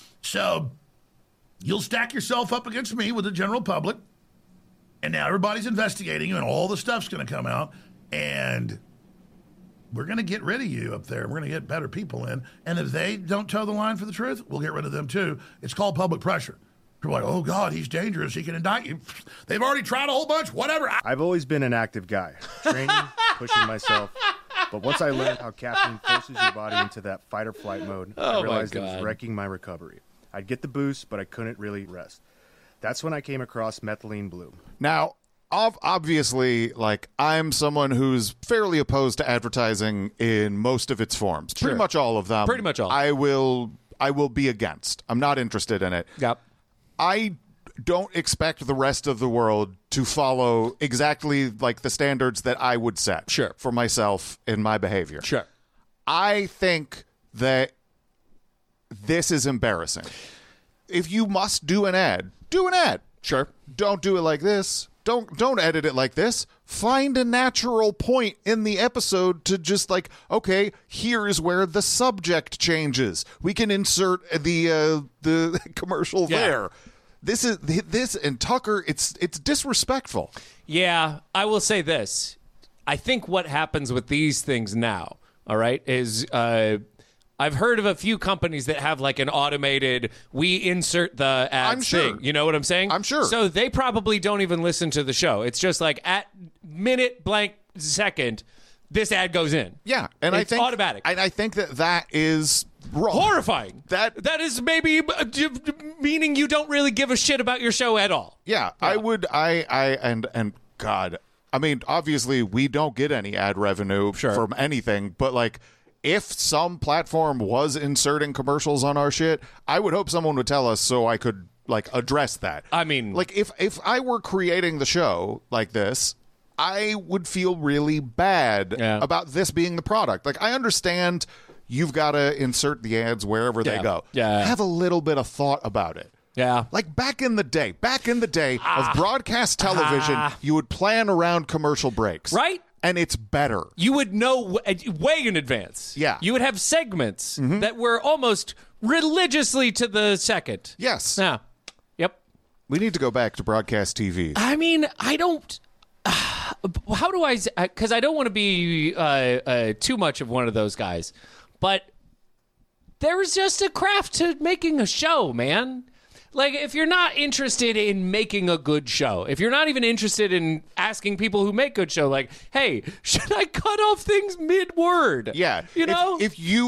So you'll stack yourself up against me with the general public, and now everybody's investigating you, and all the stuff's going to come out, and we're going to get rid of you up there. We're going to get better people in, and if they don't toe the line for the truth, we'll get rid of them too. It's called public pressure. People are like, oh, God, he's dangerous. He can indict you. They've already tried a whole bunch, whatever. I've always been an active guy, training, pushing myself. But once I learned how caffeine forces your body into that fight or flight mode, I realized it was wrecking my recovery. I'd get the boost, but I couldn't really rest. That's when I came across Methylene Blue. Now, obviously, like, I'm someone who's fairly opposed to advertising in most of its forms. Sure. Pretty much all of them. Pretty much all. I will be against. I'm not interested in it. Yep. I don't expect the rest of the world to follow exactly like the standards that I would set for myself in my behavior. Sure. I think that this is embarrassing. If you must do an ad, do an ad. Sure. Don't do it like this. Don't edit it like this. Find a natural point in the episode to just like, okay, here is where the subject changes. We can insert the commercial there. This and Tucker, it's disrespectful. Yeah, I will say this. I think what happens with these things now, all right, is I've heard of a few companies that have like an automated, we insert the ad thing. You know what I'm saying? I'm sure. So they probably don't even listen to the show. It's just like at minute blank second, this ad goes in. Yeah, and it's I think automatic. And I think that is wrong. Horrifying. That is maybe meaning you don't really give a shit about your show at all. Yeah, I would. And God, I mean, obviously we don't get any ad revenue from anything, but like, if some platform was inserting commercials on our shit, I would hope someone would tell us so I could like address that. I mean, like if I were creating the show like this, I would feel really bad about this being the product. Like, I understand you've got to insert the ads wherever they go. Yeah. Have a little bit of thought about it. Yeah. Like back in the day of broadcast television, you would plan around commercial breaks. Right? And it's better. You would know way in advance. Yeah. You would have segments that were almost religiously to the second. Yes. Yeah. Yep. We need to go back to broadcast TV. I mean, I don't... How do I... Because I don't want to be too much of one of those guys. But there's just a craft to making a show, man. Like, if you're not interested in making a good show, if you're not even interested in asking people who make good show, like, hey, should I cut off things mid-word? Yeah. You know?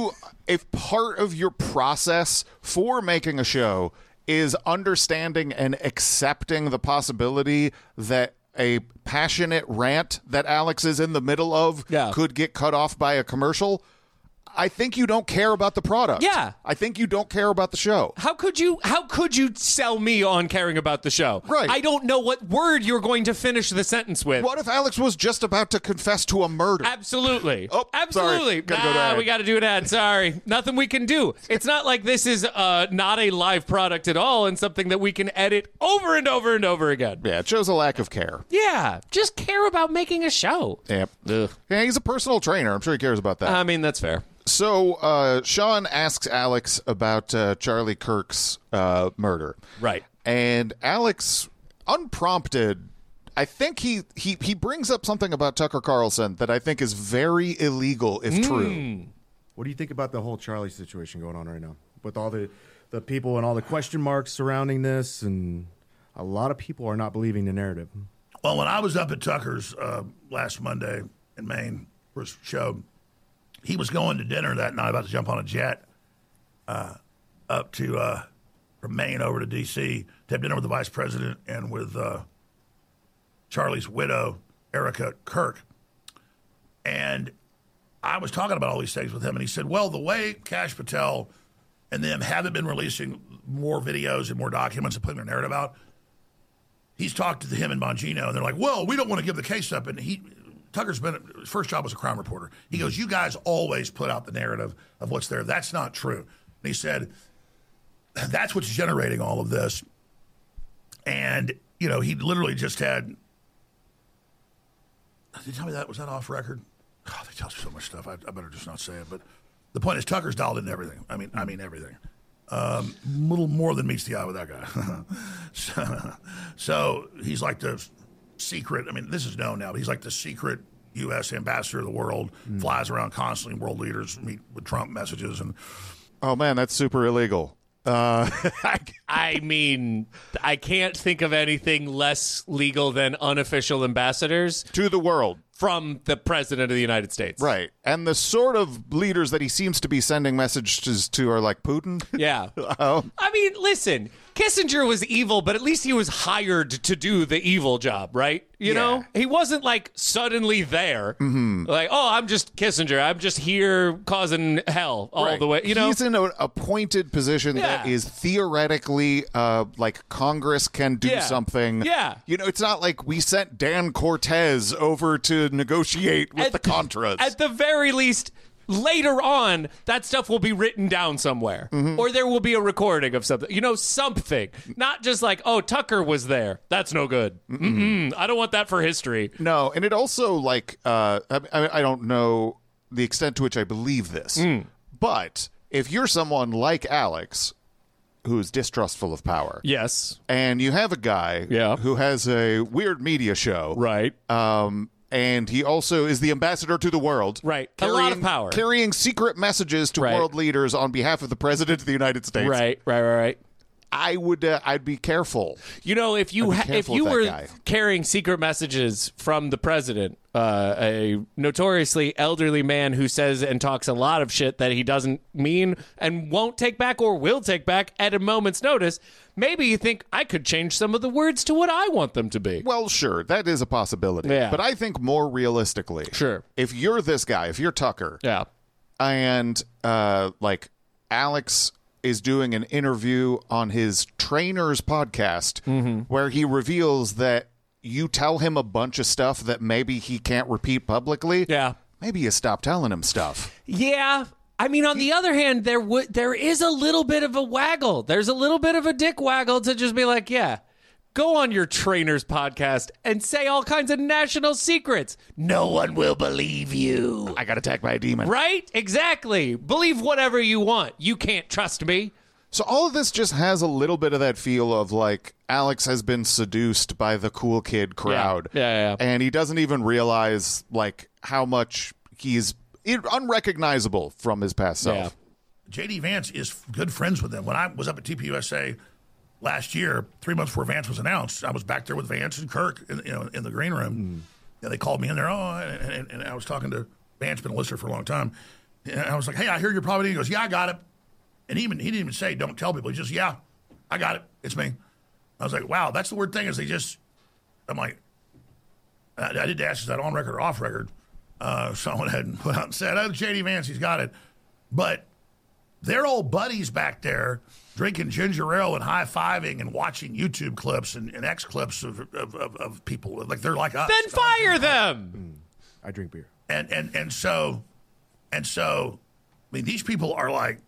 If part of your process for making a show is understanding and accepting the possibility that a passionate rant that Alex is in the middle of could get cut off by a commercial, I think you don't care about the product. Yeah. I think you don't care about the show. How could you sell me on caring about the show? Right. I don't know what word you're going to finish the sentence with. What if Alex was just about to confess to a murder? Absolutely. Oh, absolutely. Sorry. Gotta go to ad. We got to do an ad. Sorry. Nothing we can do. It's not like this is not a live product at all and something that we can edit over and over and over again. Yeah, it shows a lack of care. Yeah. Just care about making a show. Yep. Ugh. Yeah, he's a personal trainer. I'm sure he cares about that. I mean, that's fair. So Sean asks Alex about Charlie Kirk's murder. Right. And Alex, unprompted, I think he brings up something about Tucker Carlson that I think is very illegal if true. What do you think about the whole Charlie situation going on right now? With all the people and all the question marks surrounding this, and a lot of people are not believing the narrative. Well, when I was up at Tucker's last Monday in Maine for his show, he was going to dinner that night, about to jump on a jet up to from Maine over to D.C. to have dinner with the vice president and with Charlie's widow, Erica Kirk. And I was talking about all these things with him, and he said, well, the way Kash Patel and them haven't been releasing more videos and more documents and putting their narrative out, he's talked to him and Bongino, and they're like, well, we don't want to give the case up. And Tucker's his first job was a crime reporter. He goes, you guys always put out the narrative of what's there. That's not true. And he said, that's what's generating all of this. And, he literally just had, did you tell me that? Was that off record? God, they tell you so much stuff. I better just not say it. But the point is, Tucker's dialed into everything. I mean everything. Little more than meets the eye with that guy. so he's like the secret. I mean, this is known now. But he's like the secret U.S. ambassador of the world. Flies around constantly. World leaders meet with Trump messages and. Oh man, that's super illegal. I mean, I can't think of anything less legal than unofficial ambassadors to the world from the president of the United States. Right. And the sort of leaders that he seems to be sending messages to are like Putin. Yeah. Oh. I mean, listen, Kissinger was evil, but at least he was hired to do the evil job, right? You know? He wasn't like suddenly there. Like, oh, I'm just Kissinger. I'm just here causing hell all the way. You know? He's in an appointed position that is theoretically like Congress can do something. Yeah. You know, it's not like we sent Dan Cortez over to negotiate with the Contras. At the very least, later on, that stuff will be written down somewhere. Or there will be a recording of something. You know, something. Not just like, oh, Tucker was there. That's no good. I don't want that for history. No, and it also, like, I don't know the extent to which I believe this, but if you're someone like Alex, who's distrustful of power. Yes. And you have a guy who has a weird media show. Right. And he also is the ambassador to the world. Right. A lot of power. Carrying secret messages to world leaders on behalf of the president of the United States. Right. I'd be careful. You know, if you were guy. carrying secret messages from the president, a notoriously elderly man who says and talks a lot of shit that he doesn't mean and won't take back or will take back at a moment's notice, maybe you think I could change some of the words to what I want them to be. Well, sure, that is a possibility. Yeah. But I think more realistically, if you're this guy, if you're Tucker, and like Alex is doing an interview on his trainer's podcast where he reveals that you tell him a bunch of stuff that maybe he can't repeat publicly. Yeah. Maybe you stop telling him stuff. Yeah. I mean, on the other hand, there is a little bit of a waggle. There's a little bit of a dick waggle to just be like, yeah, go on your trainer's podcast and say all kinds of national secrets. No one will believe you. I got attacked by a demon. Right? Exactly. Believe whatever you want. You can't trust me. So all of this just has a little bit of that feel of like Alex has been seduced by the cool kid crowd. Yeah. And he doesn't even realize like how much he's unrecognizable from his past self. J.D. Vance is good friends with them. When I was up at TPUSA last year, 3 months before Vance was announced, I was back there with Vance and Kirk in the green room. They called me in there, and I was talking to Vance, been a listener for a long time. And I was like, hey, I hear you're probably, he goes, yeah, I got it. And he didn't even say, don't tell people. He just, yeah, I got it. It's me. I was like, wow, that's the weird thing is I'm like, I did ask, is that on record or off record? Someone had put out and said, oh, J.D. Vance, he's got it. But they're old buddies back there drinking ginger ale and high-fiving and watching YouTube clips and X clips of people. Like, they're like us. Then fire them. I drink beer. And so, I mean, these people are like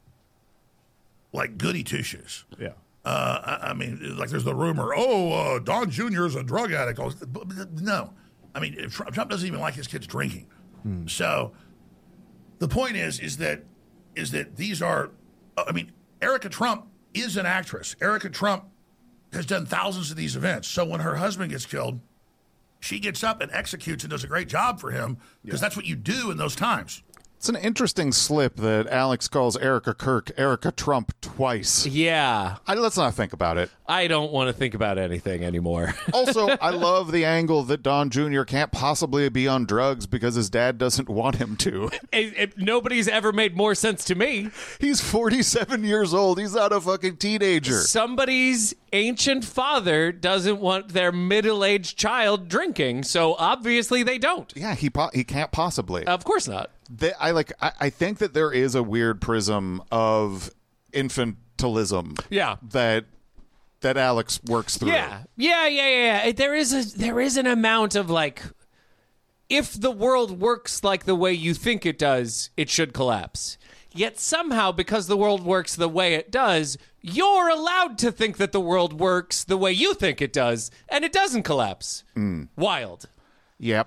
goody two-shoes. Yeah. I mean, like there's the rumor, Don Jr. is a drug addict. No. I mean, Trump doesn't even like his kids drinking. So the point is that these are, I mean, Erica Trump is an actress. Erica Trump has done thousands of these events. So when her husband gets killed, she gets up and executes and does a great job for him because that's what you do in those times. It's an interesting slip that Alex calls Erica Kirk Erica Trump twice. Yeah. Let's not think about it. I don't want to think about anything anymore. Also, I love the angle that Don Jr. can't possibly be on drugs because his dad doesn't want him to. Nobody's ever made more sense to me. He's 47 years old. He's not a fucking teenager. Somebody's ancient father doesn't want their middle-aged child drinking, so obviously they don't. Yeah, he can't possibly. Of course not. I think that there is a weird prism of infantilism. Yeah. That Alex works through. Yeah. There is an amount of like, if the world works like the way you think it does, it should collapse. Yet somehow, because the world works the way it does, you're allowed to think that the world works the way you think it does, and it doesn't collapse. Wild. Yep.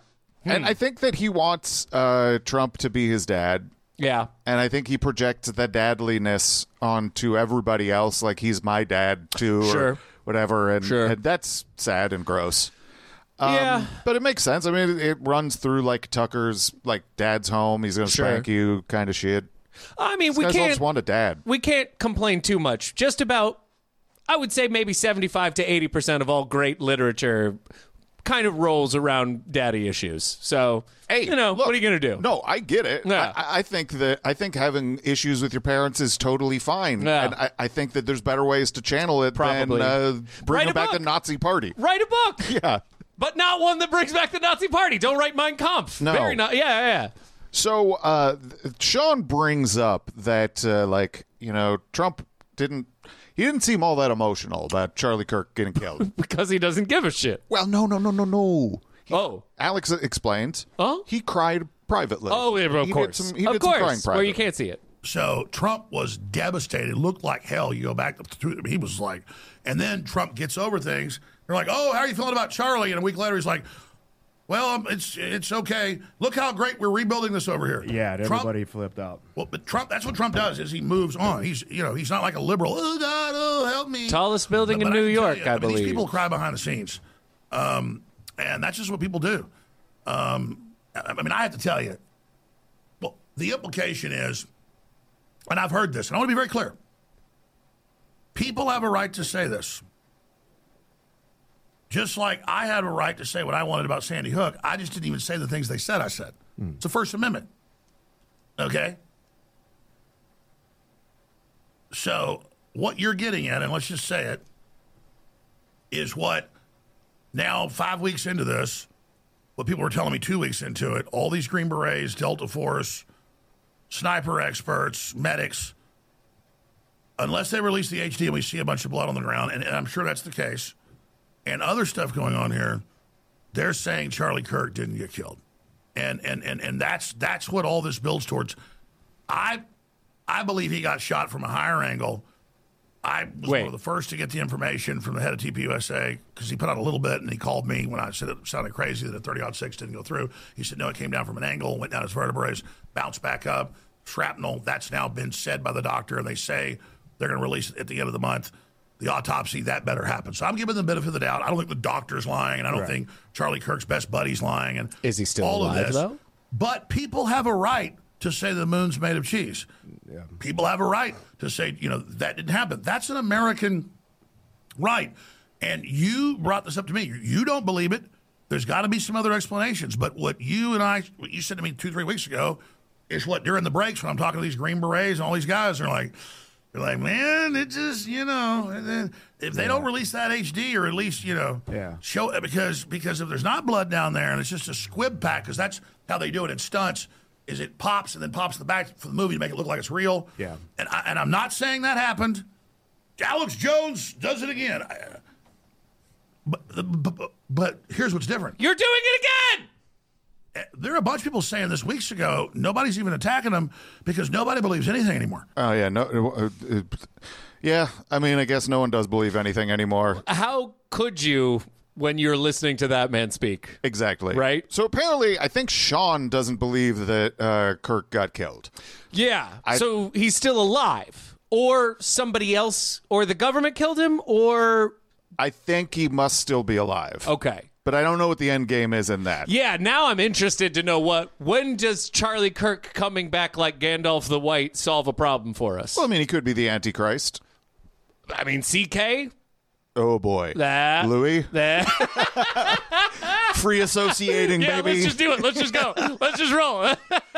And I think that he wants Trump to be his dad. Yeah. And I think he projects the dadliness onto everybody else, like he's my dad too, or whatever. And that's sad and gross. Yeah. But it makes sense. I mean, it runs through like Tucker's like dad's home. He's going to spank you kind of shit. I mean, we can't just want a dad. We can't complain too much. Just about, I would say maybe 75 to 80% of all great literature kind of rolls around daddy issues. So, hey, look, what are you going to do? No, I get it. Yeah. I think having issues with your parents is totally fine. Yeah. And I think that there's better ways to channel it Probably. than bringing back the Nazi party. Write a book. Yeah. But not one that brings back the Nazi party. Don't write Mein Kampf. No. Yeah. So Sean brings up that, Trump didn't seem all that emotional about Charlie Kirk getting killed. Because he doesn't give a shit. Well, no. Oh. Alex explains. Oh? He cried privately. Oh, yeah, of course. He did some crying privately. Where you can't see it. So Trump was devastated. Looked like hell. You go back to he was like, and then Trump gets over things. They're like, oh, how are you feeling about Charlie? And a week later, he's like, well, it's okay. Look how great we're rebuilding this over here. Yeah, everybody flipped out. Well, but Trump, that's what Trump does, is he moves on. He's not like a liberal. Oh, God, oh, help me. Tallest building in New York, I believe. These people cry behind the scenes. And that's just what people do. I have to tell you, well, the implication is, and I've heard this, and I want to be very clear. People have a right to say this. Just like I had a right to say what I wanted about Sandy Hook, I just didn't even say the things they said I said. It's the First Amendment. Okay? So what you're getting at, and let's just say it, is what now 5 weeks into this, what people were telling me 2 weeks into it, all these Green Berets, Delta Force, sniper experts, medics, unless they release the HD and we see a bunch of blood on the ground, and I'm sure that's the case, and other stuff going on here, they're saying Charlie Kirk didn't get killed. And that's what all this builds towards. I believe he got shot from a higher angle. I was one of the first to get the information from the head of TPUSA because he put out a little bit and he called me when I said it sounded crazy that a 30-06 didn't go through. He said, no, it came down from an angle, went down his vertebrae, bounced back up, shrapnel. That's now been said by the doctor, and they say they're going to release it at the end of the month. The autopsy, that better happen. So I'm giving them the benefit of the doubt. I don't think the doctor's lying, and I don't think Charlie Kirk's best buddy's lying. And is he still all alive, of this. though? But people have a right to say the moon's made of cheese. Yeah. People have a right to say, that didn't happen. That's an American right. And you brought this up to me. You don't believe it. There's got to be some other explanations. But what you said to me 2-3 weeks ago is what during the breaks when I'm talking to these Green Berets and all these guys are like, they're like, man, it just, and then if they don't release that HD or at least, show it because if there's not blood down there and it's just a squib pack, because that's how they do it in stunts, is it pops and then pops in the back for the movie to make it look like it's real. Yeah. And I'm not saying that happened. Alex Jones does it again. But here's what's different. You're doing it again! There are a bunch of people saying this weeks ago, nobody's even attacking them because nobody believes anything anymore. Oh, yeah. No. Yeah. I mean, I guess no one does believe anything anymore. How could you when you're listening to that man speak? Exactly. Right? So apparently, I think Sean doesn't believe that Kirk got killed. Yeah. So he's still alive. Or somebody else, or the government killed him, or... I think he must still be alive. Okay. But I don't know what the end game is in that. Yeah, now I'm interested to know when does Charlie Kirk coming back like Gandalf the White solve a problem for us? Well, I mean, he could be the Antichrist. I mean, CK? Oh, boy. That. Louis? That. Free associating, yeah, baby. Let's just do it. Let's just go. Let's just roll.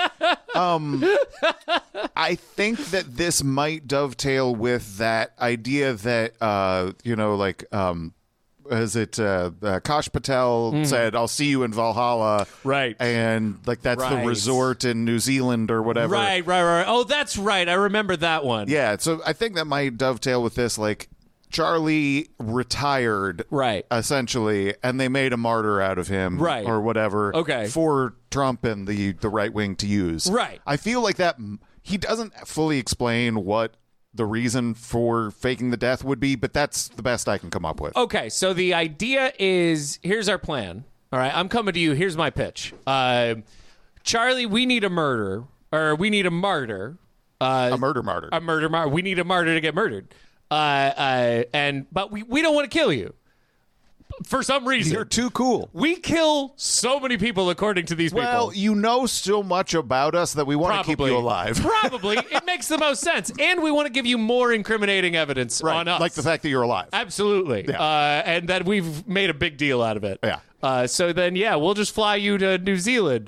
I think that this might dovetail with that idea that, Kash Patel said, I'll see you in Valhalla. Right. And, that's the resort in New Zealand or whatever. Right. Oh, that's right. I remember that one. Yeah, so I think that might dovetail with this, Charlie retired, right? Essentially, and they made a martyr out of him, right, or whatever, okay, for Trump and the right wing to use, right? I feel like that he doesn't fully explain what the reason for faking the death would be, but that's the best I can come up with. Okay, so the idea is here's our plan. All right, I'm coming to you. Here's my pitch. Charlie, we need a murder, or we need a martyr. A murder martyr. A murder martyr. We need a martyr to get murdered. But we don't want to kill you. For some reason. You're too cool. We kill so many people according to these people. Well, you know so much about us that we want to keep you alive. Probably. It makes the most sense. And we want to give you more incriminating evidence on us. Like the fact that you're alive. Absolutely. Yeah. And that we've made a big deal out of it. Yeah. So then, we'll just fly you to New Zealand.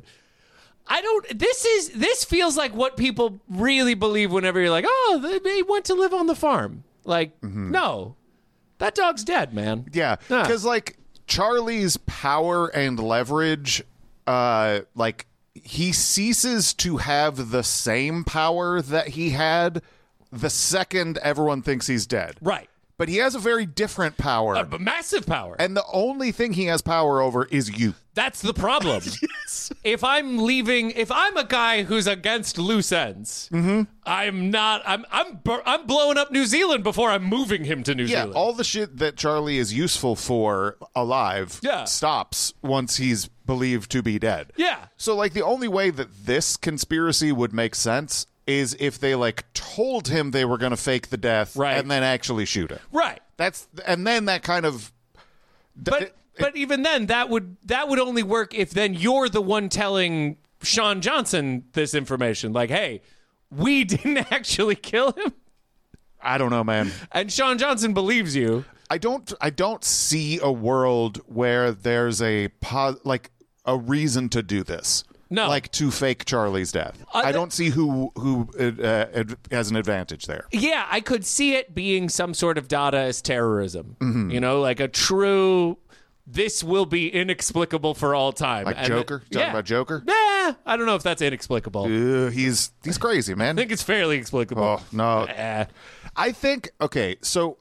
This feels like what people really believe whenever you're like, oh, they went to live on the farm. Like, no. That dog's dead, man. Yeah, because like Charlie's power and leverage, like he ceases to have the same power that he had the second everyone thinks he's dead. Right. But he has a very different power. A massive power. And the only thing he has power over is you. That's the problem. Yes. If I'm a guy who's against loose ends, I'm blowing up New Zealand before I'm moving him to New Zealand. All the shit that Charlie is useful for alive stops once he's believed to be dead. Yeah. So like the only way that this conspiracy would make sense is if they like told him they were going to fake the death and then actually shoot him. Right. And then that kind of But even then, that would only work if then you're the one telling Sean Johnson this information. Like, hey, we didn't actually kill him. I don't know, man. And Sean Johnson believes you. I don't see a world where there's a reason to do this. No. Like to fake Charlie's death. I don't see who has an advantage there. Yeah, I could see it being some sort of Dadaist terrorism. You know, like a true... This will be inexplicable for all time. Like Joker? Talking about Joker? Nah, I don't know if that's inexplicable. He's crazy, man. I think it's fairly explicable. Oh, no. I think, okay, so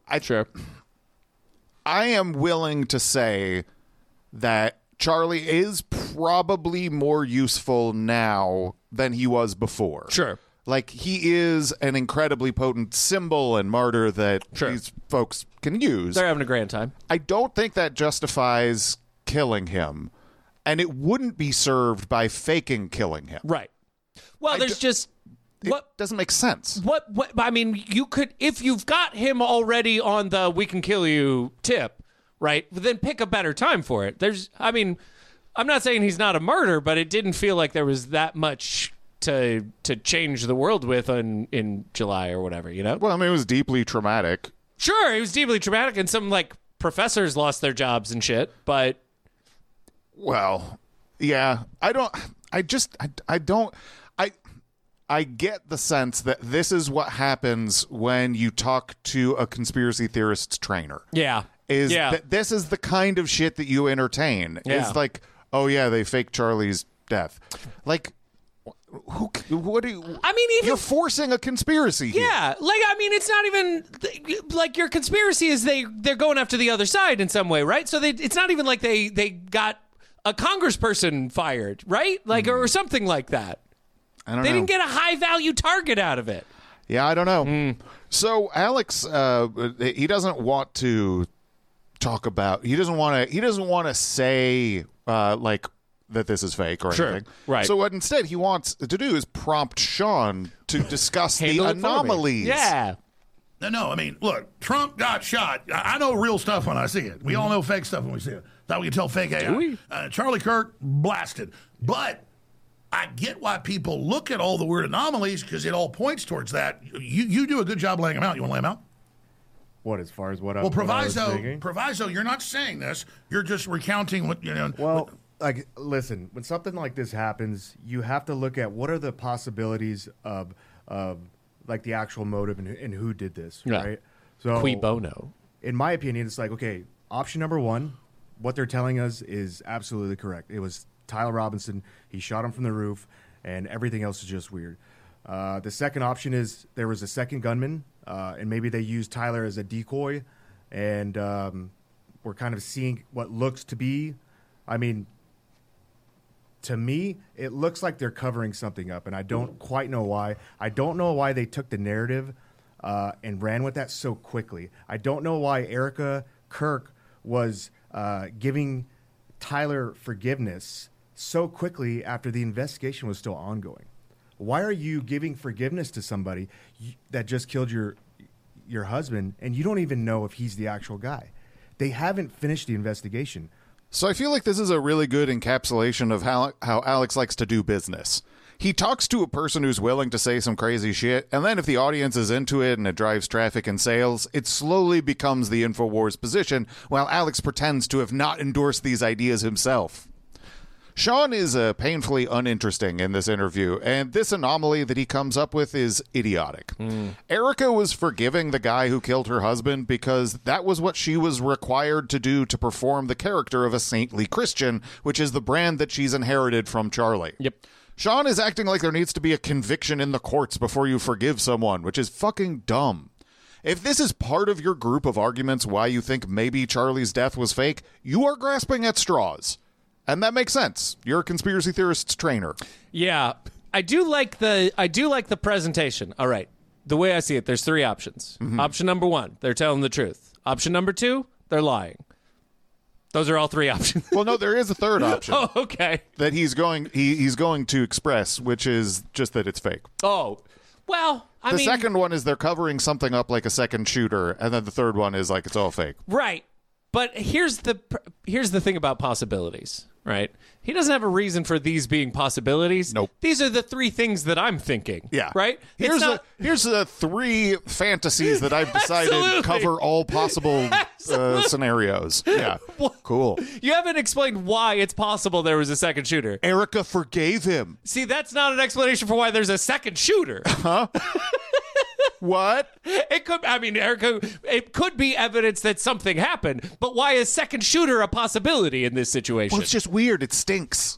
I am willing to say that Charlie is probably more useful now than he was before. Sure. Like, he is an incredibly potent symbol and martyr that these folks can use. They're having a grand time. I don't think that justifies killing him, and it wouldn't be served by faking killing him. Right. Well, it doesn't make sense. What? I mean, you could, if you've got him already on the "we can kill you" tip, right? Then pick a better time for it. I'm not saying he's not a murderer, but it didn't feel like there was that much to change the world with in July or whatever, you know? Well, I mean, it was deeply traumatic. Sure, it was deeply traumatic, and some like professors lost their jobs and shit, but well, yeah, I get the sense that this is what happens when you talk to a conspiracy theorist's trainer. Yeah. That this is the kind of shit that you entertain. Yeah. It's like, oh yeah, they faked Charlie's death. Like, what do you... I mean, even... You're forcing a conspiracy here. Yeah, it's not even... Like, your conspiracy is they're going after the other side in some way, right? So it's not even like they got a congressperson fired, right? Like, or something like that. I don't know. They didn't get a high-value target out of it. Yeah, I don't know. So, Alex, he doesn't want to talk about... He doesn't want to say, like... that this is fake or anything. Right. So what instead he wants to do is prompt Sean to discuss the anomalies. Yeah. No, I mean, look, Trump got shot. I know real stuff when I see it. We all know fake stuff when we see it. Thought we could tell fake AI. Do we? Charlie Kirk blasted. But I get why people look at all the weird anomalies because it all points towards that. You do a good job laying them out. You want to lay them out? What, as far as what I Well, what I was thinking? Proviso, you're not saying this. You're just recounting what, you know. Well... Like, listen, when something like this happens, you have to look at what are the possibilities of like the actual motive and who did this, right? So, Cui bono. In my opinion, it's like, okay, option number one, what they're telling us is absolutely correct. It was Tyler Robinson. He shot him from the roof, and everything else is just weird. The second option is there was a second gunman, and maybe they used Tyler as a decoy, and we're kind of seeing what looks to be, I mean... To me, it looks like they're covering something up, and I don't quite know why. I don't know why they took the narrative and ran with that so quickly. I don't know why Erica Kirk was giving Tyler forgiveness so quickly after the investigation was still ongoing? Why are you giving forgiveness to somebody that just killed your husband and you don't even know if he's the actual guy? They haven't finished the investigation. So I feel like this is a really good encapsulation of how Alex likes to do business. He talks to a person who's willing to say some crazy shit, and then if the audience is into it and it drives traffic and sales, it slowly becomes the InfoWars position, while Alex pretends to have not endorsed these ideas himself. Sean is painfully uninteresting in this interview, and this anomaly that he comes up with is idiotic. Erica was forgiving the guy who killed her husband because that was what she was required to do to perform the character of a saintly Christian, which is the brand that she's inherited from Charlie. Yep. Sean is acting like there needs to be a conviction in the courts before you forgive someone, which is fucking dumb. If this is part of your group of arguments why you think maybe Charlie's death was fake, you are grasping at straws. And that makes sense. You're a conspiracy theorist's trainer. Yeah, I do like the presentation. All right, the way I see it, there's three options. Option number one, they're telling the truth. Option number two, they're lying. Those are all three options. Well, no, there is a third option. Oh, okay. That he's going to express, which is just that it's fake. Oh, well, the second one is they're covering something up like a second shooter, and then the third one is like it's all fake. Right. But here's the thing about possibilities, right? He doesn't have a reason for these being possibilities. Nope. These are the three things that I'm thinking. Yeah. Right? Here's the three fantasies that I've decided cover all possible scenarios. Yeah. Cool. You haven't explained why it's possible there was a second shooter. Erica forgave him. See, that's not an explanation for why there's a second shooter. Huh? What? Erica, it could be evidence that something happened, but why is second shooter a possibility in this situation? Well, it's just weird. It stinks.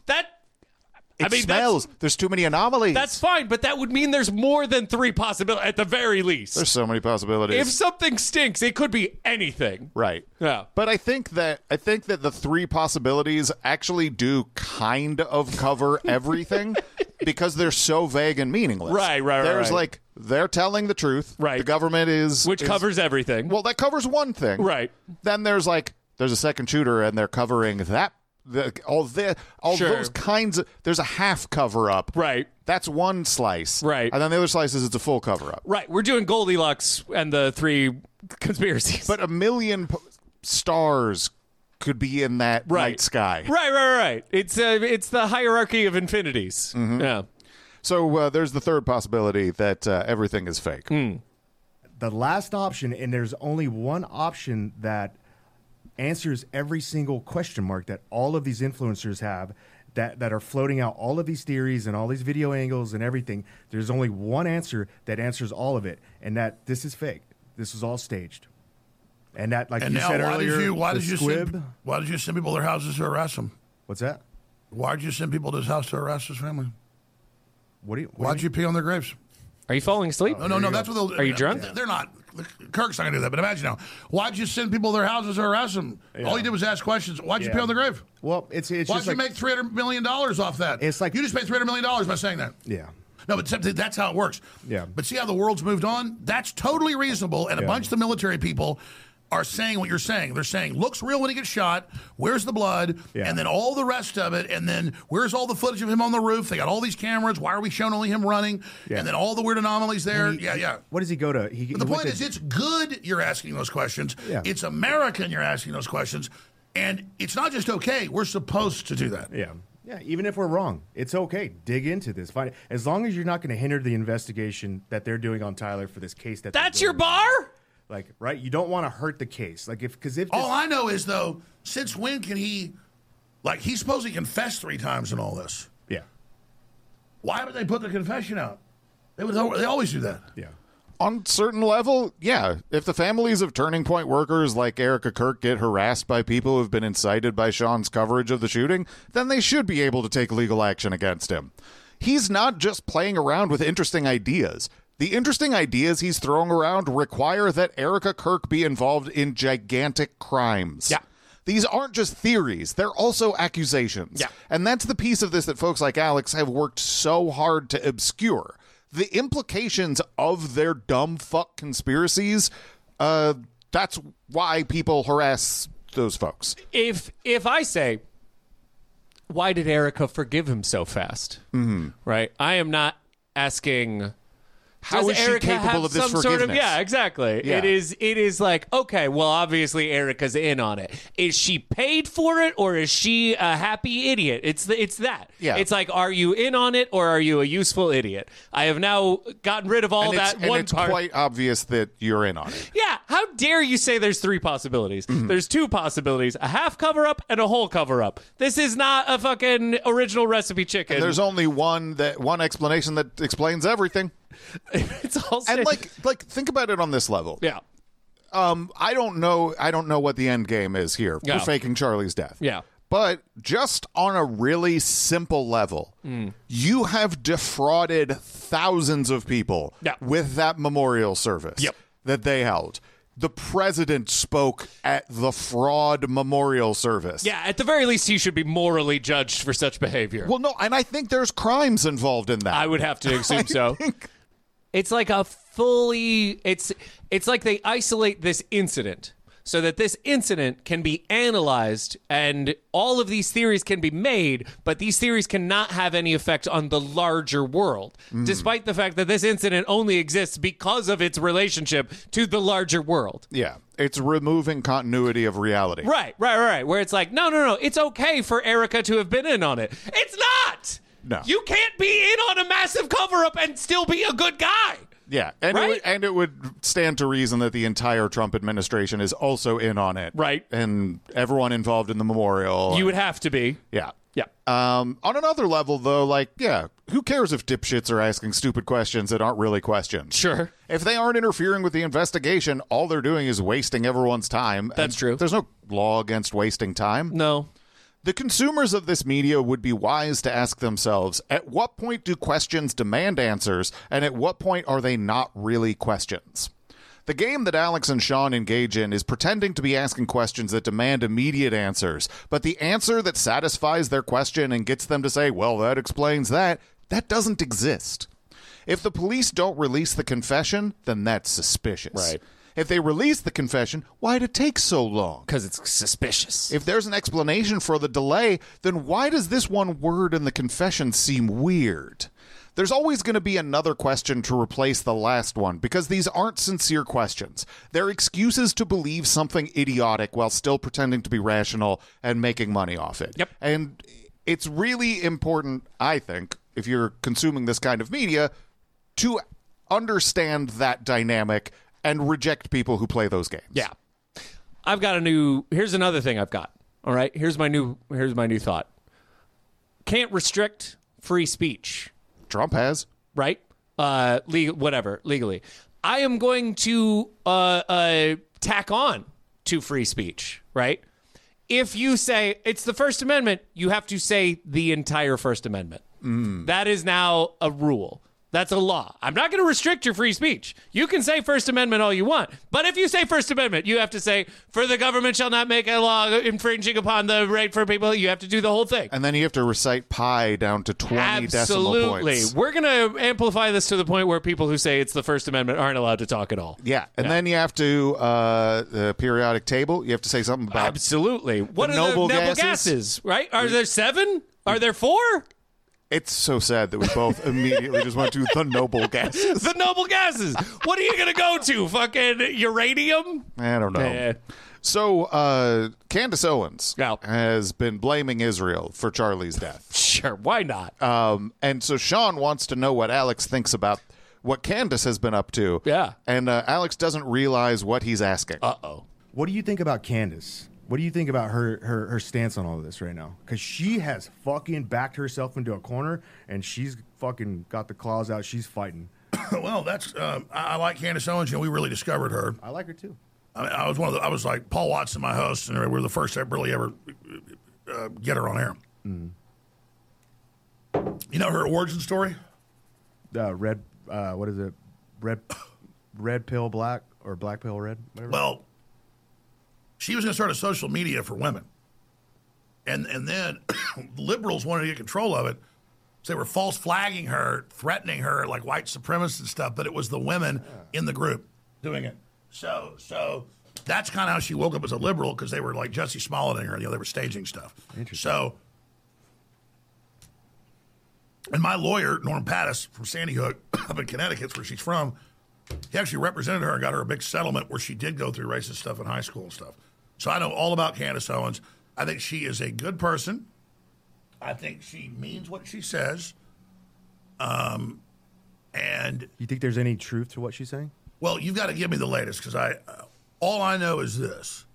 It smells. There's too many anomalies. That's fine, but that would mean there's more than three possibilities at the very least. There's so many possibilities. If something stinks, it could be anything. Right. Yeah. But I think that the three possibilities actually do kind of cover everything because they're so vague and meaningless. Right. There's like they're telling the truth. Right. The government is covers everything. Well, that covers one thing. Right. Then there's a second shooter and they're covering that. All Sure. those kinds of there's a half cover up. Right. That's one slice. Right. And then the other slice is it's a full cover up. Right. We're doing Goldilocks and the three conspiracies. But a million stars could be in that night sky. Right. It's the hierarchy of infinities. Mm-hmm. Yeah. So there's the third possibility that everything is fake. The last option, and there's only one option that answers every single question mark that all of these influencers have that are floating out all of these theories and all these video angles and everything. There's only one answer that answers all of it, and that this is fake. This is all staged. And that, like you said earlier, why did you send people to their houses to harass them? What's that? Why did you send people to his house to harass his family? Why'd you pee on their graves? Are you falling asleep? No, that's what they'll. Are you drunk? They're not. Kirk's not going to do that. But imagine now. Why'd you send people to their houses to harass them? Yeah. All you did was ask questions. Why'd you pee on the grave? Well, it's why'd you make $300 million off that? It's like you just made $300 million by saying that. Yeah. No, but that's how it works. Yeah. But see how the world's moved on? That's totally reasonable. And a bunch of the military people are saying what you're saying. They're saying, looks real when he gets shot. Where's the blood? Yeah. And then all the rest of it. And then where's all the footage of him on the roof? They got all these cameras. Why are we showing only him running? Yeah. And then all the weird anomalies there. What does he go to? But the point is, it's good you're asking those questions. Yeah. It's American you're asking those questions. And it's not just okay. We're supposed to do that. Yeah. Yeah, even if we're wrong, it's okay. Dig into this. Find it. As long as you're not going to hinder the investigation that they're doing on Tyler for this case. That's your bar? Like, right? You don't want to hurt the case. Like, if all I know is, though, since when can he, like, he's supposed to confess 3 times in all this. Yeah. Why would they put the confession out? They always do that. Yeah. On certain level, yeah. If the families of Turning Point workers like Erica Kirk get harassed by people who've been incited by Sean's coverage of the shooting, then they should be able to take legal action against him. He's not just playing around with interesting ideas. The interesting ideas he's throwing around require that Erica Kirk be involved in gigantic crimes. Yeah. These aren't just theories. They're also accusations. Yeah. And that's the piece of this that folks like Alex have worked so hard to obscure. The implications of their dumb fuck conspiracies, that's why people harass those folks. If I say, why did Erica forgive him so fast? Mm-hmm. Right? I am not asking... How is she capable of this forgiveness? Yeah, exactly. Yeah. It is like, okay, well, obviously Erica's in on it. Is she paid for it, or is she a happy idiot? It's that. Yeah. It's like, are you in on it, or are you a useful idiot? I have now gotten rid of all that one it's part. quite obvious that you're in on it. Yeah, how dare you say there's 3 possibilities? There's 2 possibilities, a half cover-up and a whole cover-up. This is not a fucking original recipe chicken. And there's only one explanation that explains everything. It's all And like think about it on this level. Yeah. I don't know what the end game is here Yeah. for faking Charlie's death. Yeah. But just on a really simple level, you have defrauded thousands of people Yeah. with that memorial service Yep. that they held. The president spoke at the fraud memorial service. Yeah, at the very least, he should be morally judged for such behavior. Well, no, and I think there's crimes involved in that. I would have to assume so. It's like a fully... It's like they isolate this incident so that this incident can be analyzed and all of these theories can be made, but these theories cannot have any effect on the larger world, despite the fact that this incident only exists because of its relationship to the larger world. Yeah, it's removing continuity of reality. Right. Where it's like, no, it's okay for Erica to have been in on it. It's not! No. You can't be in on a massive cover-up and still be a good guy. Yeah, and Right? it would stand to reason that the entire Trump administration is also in on it. Right. And everyone involved in the memorial. You would have to be. Yeah. Yeah. On another level, though, like, yeah, who cares if dipshits are asking stupid questions that aren't really questions? Sure. If they aren't interfering with the investigation, all they're doing is wasting everyone's time. That's and true. There's no law against wasting time. No. The consumers of this media would be wise to ask themselves, at what point do questions demand answers, and at what point are they not really questions? The game that Alex and Sean engage in is pretending to be asking questions that demand immediate answers, but the answer that satisfies their question and gets them to say, well, that explains that doesn't exist. If the police don't release the confession, then that's suspicious. Right. If they release the confession, why'd it take so long? Because it's suspicious. If there's an explanation for the delay, then why does this one word in the confession seem weird? There's always going to be another question to replace the last one, because these aren't sincere questions. They're excuses to believe something idiotic while still pretending to be rational and making money off it. Yep. And it's really important, I think, if you're consuming this kind of media, to understand that dynamic and reject people who play those games. Yeah. I've got here's another thing I've got. All right. Here's my new thought. Can't restrict free speech. Trump has. Right? Legally. I am going to tack on to free speech, right? If you say it's the First Amendment, you have to say the entire First Amendment. That is now a rule. That's a law. I'm not going to restrict your free speech. You can say First Amendment all you want. But if you say First Amendment, you have to say, for the government shall not make a law infringing upon the right for people. You have to do the whole thing. And then you have to recite pi down to 20 decimal points. We're going to amplify this to the point where people who say it's the First Amendment aren't allowed to talk at all. Yeah. And then you have to, the periodic table, you have to say something about... Absolutely. What are noble the noble gases? gases, right? Are there 7? Are there 4? It's so sad that we both immediately just went to the noble gases. The noble gases. What are you going to go to? Fucking uranium? I don't know. So, Candace Owens has been blaming Israel for Charlie's death. Sure, why not? And so Sean wants to know what Alex thinks about what Candace has been up to. Yeah. And Alex doesn't realize what he's asking. Uh-oh. What do you think about Candace? What do you think about her stance on all of this right now? Because she has fucking backed herself into a corner, and she's fucking got the claws out. She's fighting. Well, that's I like Candace Owens. You know, we really discovered her. I like her too. I mean, I was like Paul Watson, my host, and we were the first to really ever get her on air. You know her origin story? Red, what is it? Red pill black or black pill red? Whatever. Well, she was going to start a social media for women. And then liberals wanted to get control of it. So they were false flagging her, threatening her like white supremacists and stuff, but it was the women in the group doing it. So that's kind of how she woke up as a liberal, because they were like Jussie Smolletting her. You know, they were staging stuff. So And my lawyer, Norm Pattis from Sandy Hook up in Connecticut, where she's from, he actually represented her and got her a big settlement where she did go through racist stuff in high school and stuff. So I know all about Candace Owens. I think she is a good person. I think she means what she says. And you think there's any truth to what she's saying? Well, you've got to give me the latest because all I know is this.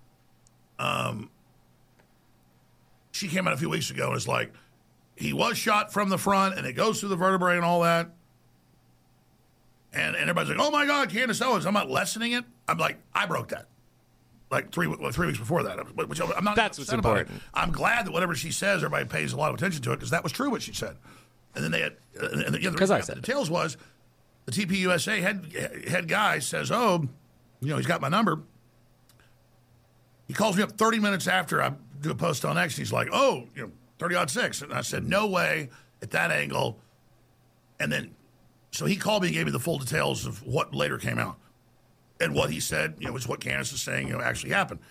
She came out a few weeks ago and was like, he was shot from the front and it goes through the vertebrae and all that. And everybody's like, oh my God, Candace Owens. I'm not lessening it. I'm like, I broke that. Like 3 weeks before that. Which I'm not That's what's about important. it. I'm glad that whatever she says, everybody pays a lot of attention to it because that was true what she said. And then they had, because I said the details was the TPUSA head guy says, oh, he's got my number. He calls me up 30 minutes after I do a post on X. He's like, oh, 30-6. And I said, no way at that angle. And then, so he called me and gave me the full details of what later came out. And what he said, was what Candace is saying, actually happened.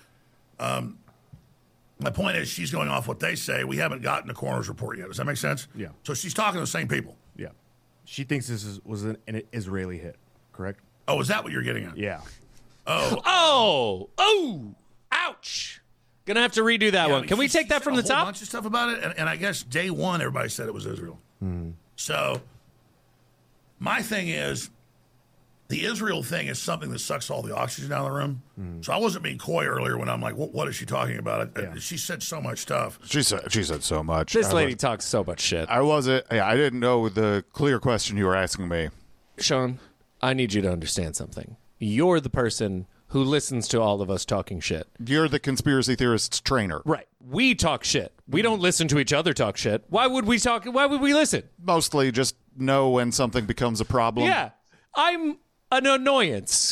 My point is she's going off what they say. We haven't gotten a coroner's report yet. Does that make sense? Yeah. So she's talking to the same people. Yeah. She thinks this was an Israeli hit, correct? Oh, is that what you're getting at? Yeah. Oh, ouch. Gonna have to redo that one. Can we take that from the top? A whole bunch of stuff about it, and I guess day one everybody said it was Israel. So my thing is, the Israel thing is something that sucks all the oxygen out of the room. So I wasn't being coy earlier when I'm like, what is she talking about? She said so much stuff. She said so much. This lady talks so much shit. I didn't know the clear question you were asking me. Sean, I need you to understand something. You're the person who listens to all of us talking shit. You're the conspiracy theorist's trainer. Right. We talk shit. We don't listen to each other talk shit. Why would we talk? Why would we listen? Mostly just know when something becomes a problem. Yeah. I'm an annoyance.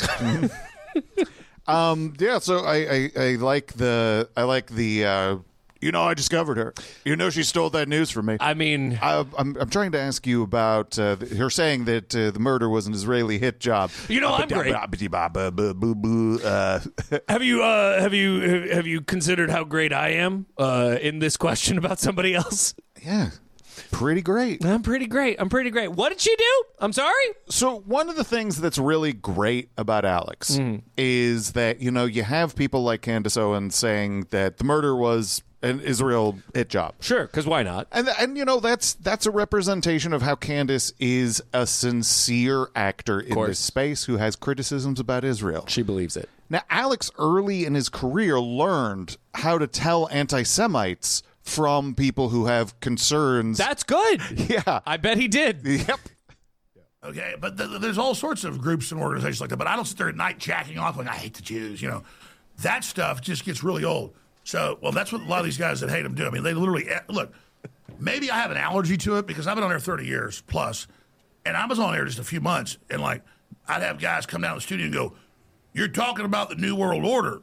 So I like the I discovered her. She stole that news from me. I mean, I'm trying to ask you about her saying that the murder was an Israeli hit job. I'm great. Have you considered how great I am in this question about somebody else? Yeah. Pretty great. I'm pretty great. What did she do? I'm sorry? So one of the things that's really great about Alex is that, you have people like Candace Owens saying that the murder was an Israel hit job. Sure, because why not? And that's a representation of how Candace is a sincere actor in this space who has criticisms about Israel. She believes it. Now, Alex early in his career learned how to tell anti-Semites from people who have concerns. That's good. Yeah. I bet he did. Yep. Okay, but there's all sorts of groups and organizations like that, but I don't sit there at night jacking off going, I hate the Jews, That stuff just gets really old. So, that's what a lot of these guys that hate them do. I mean, they literally, look, maybe I have an allergy to it because I've been on air 30 years plus, and I was on air just a few months, and I'd have guys come down to the studio and go, you're talking about the New World Order.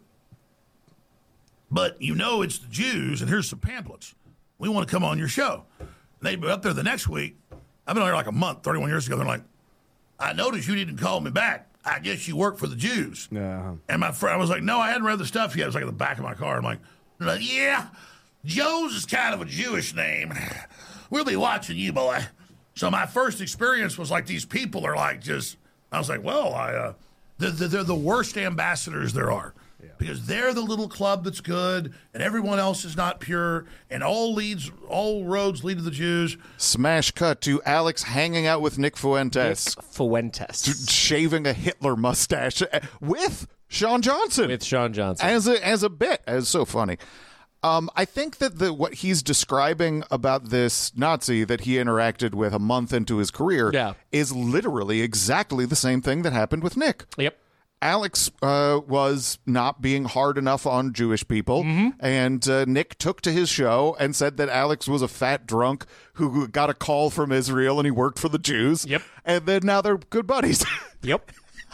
But it's the Jews, and here's some pamphlets. We want to come on your show. And they'd be up there the next week. I've been on here like a month, 31 years ago. They're like, I noticed you didn't call me back. I guess you work for the Jews. And my friend, I was like, no, I hadn't read the stuff yet. It was like in the back of my car. I'm like, yeah, Joe's is kind of a Jewish name. We'll be watching you, boy. So my first experience was like these people are like just, I was like, well, they're the worst ambassadors there are. Because they're the little club that's good, and everyone else is not pure, and all roads lead to the Jews. Smash cut to Alex hanging out with Nick Fuentes. Shaving a Hitler mustache with Sean Johnson. As a bit. As so funny. I think that what he's describing about this Nazi that he interacted with a month into his career is literally exactly the same thing that happened with Nick. Yep. Alex was not being hard enough on Jewish people, and Nick took to his show and said that Alex was a fat drunk who got a call from Israel and he worked for the Jews. Yep. And then now they're good buddies. Yep.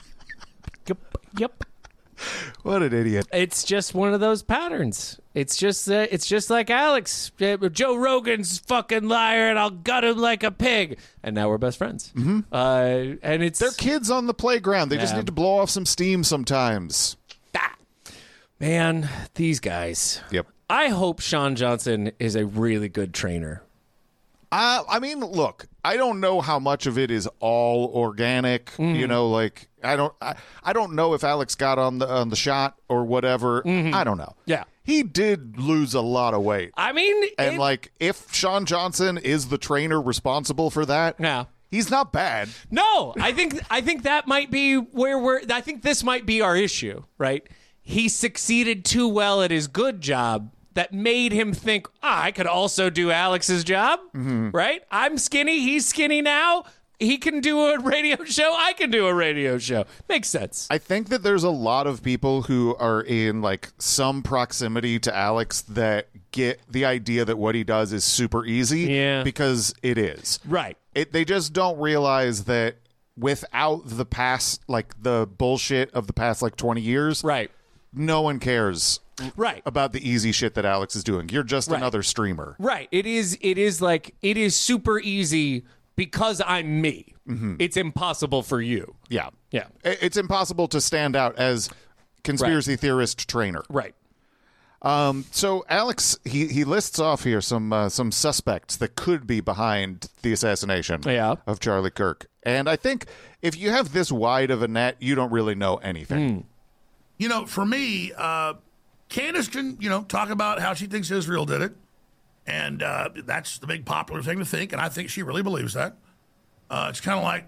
What an idiot. It's just one of those patterns. It's just like Alex. Joe Rogan's fucking liar, and I'll gut him like a pig. And now we're best friends. And they're kids on the playground. They just need to blow off some steam sometimes. Man, these guys. Yep. I hope Sean Johnson is a really good trainer. I mean, look, I don't know how much of it is all organic. You know, like I don't know if Alex got on the shot or whatever. I don't know. Yeah. He did lose a lot of weight. I mean, and like if Sean Johnson is the trainer responsible for that, yeah. He's not bad. No, I think that might be where I think this might be our issue, right? He succeeded too well at his good job that made him think, I could also do Alex's job, right? I'm skinny. He's skinny now. He can do a radio show. I can do a radio show. Makes sense. I think that there's a lot of people who are in like some proximity to Alex that get the idea that what he does is super easy because it is. Right. They just don't realize that without the past, like the bullshit of the past like 20 years, right? No one cares right about the easy shit that Alex is doing. You're just another streamer. Right. It is super easy because I'm me. It's impossible for you. Yeah. Yeah. It's impossible to stand out as conspiracy theorist trainer. Right. So Alex, he lists off here some suspects that could be behind the assassination of Charlie Kirk. And I think if you have this wide of a net, you don't really know anything. You know, for me, Candace can, talk about how she thinks Israel did it. And that's the big popular thing to think. And I think she really believes that. It's kind of like,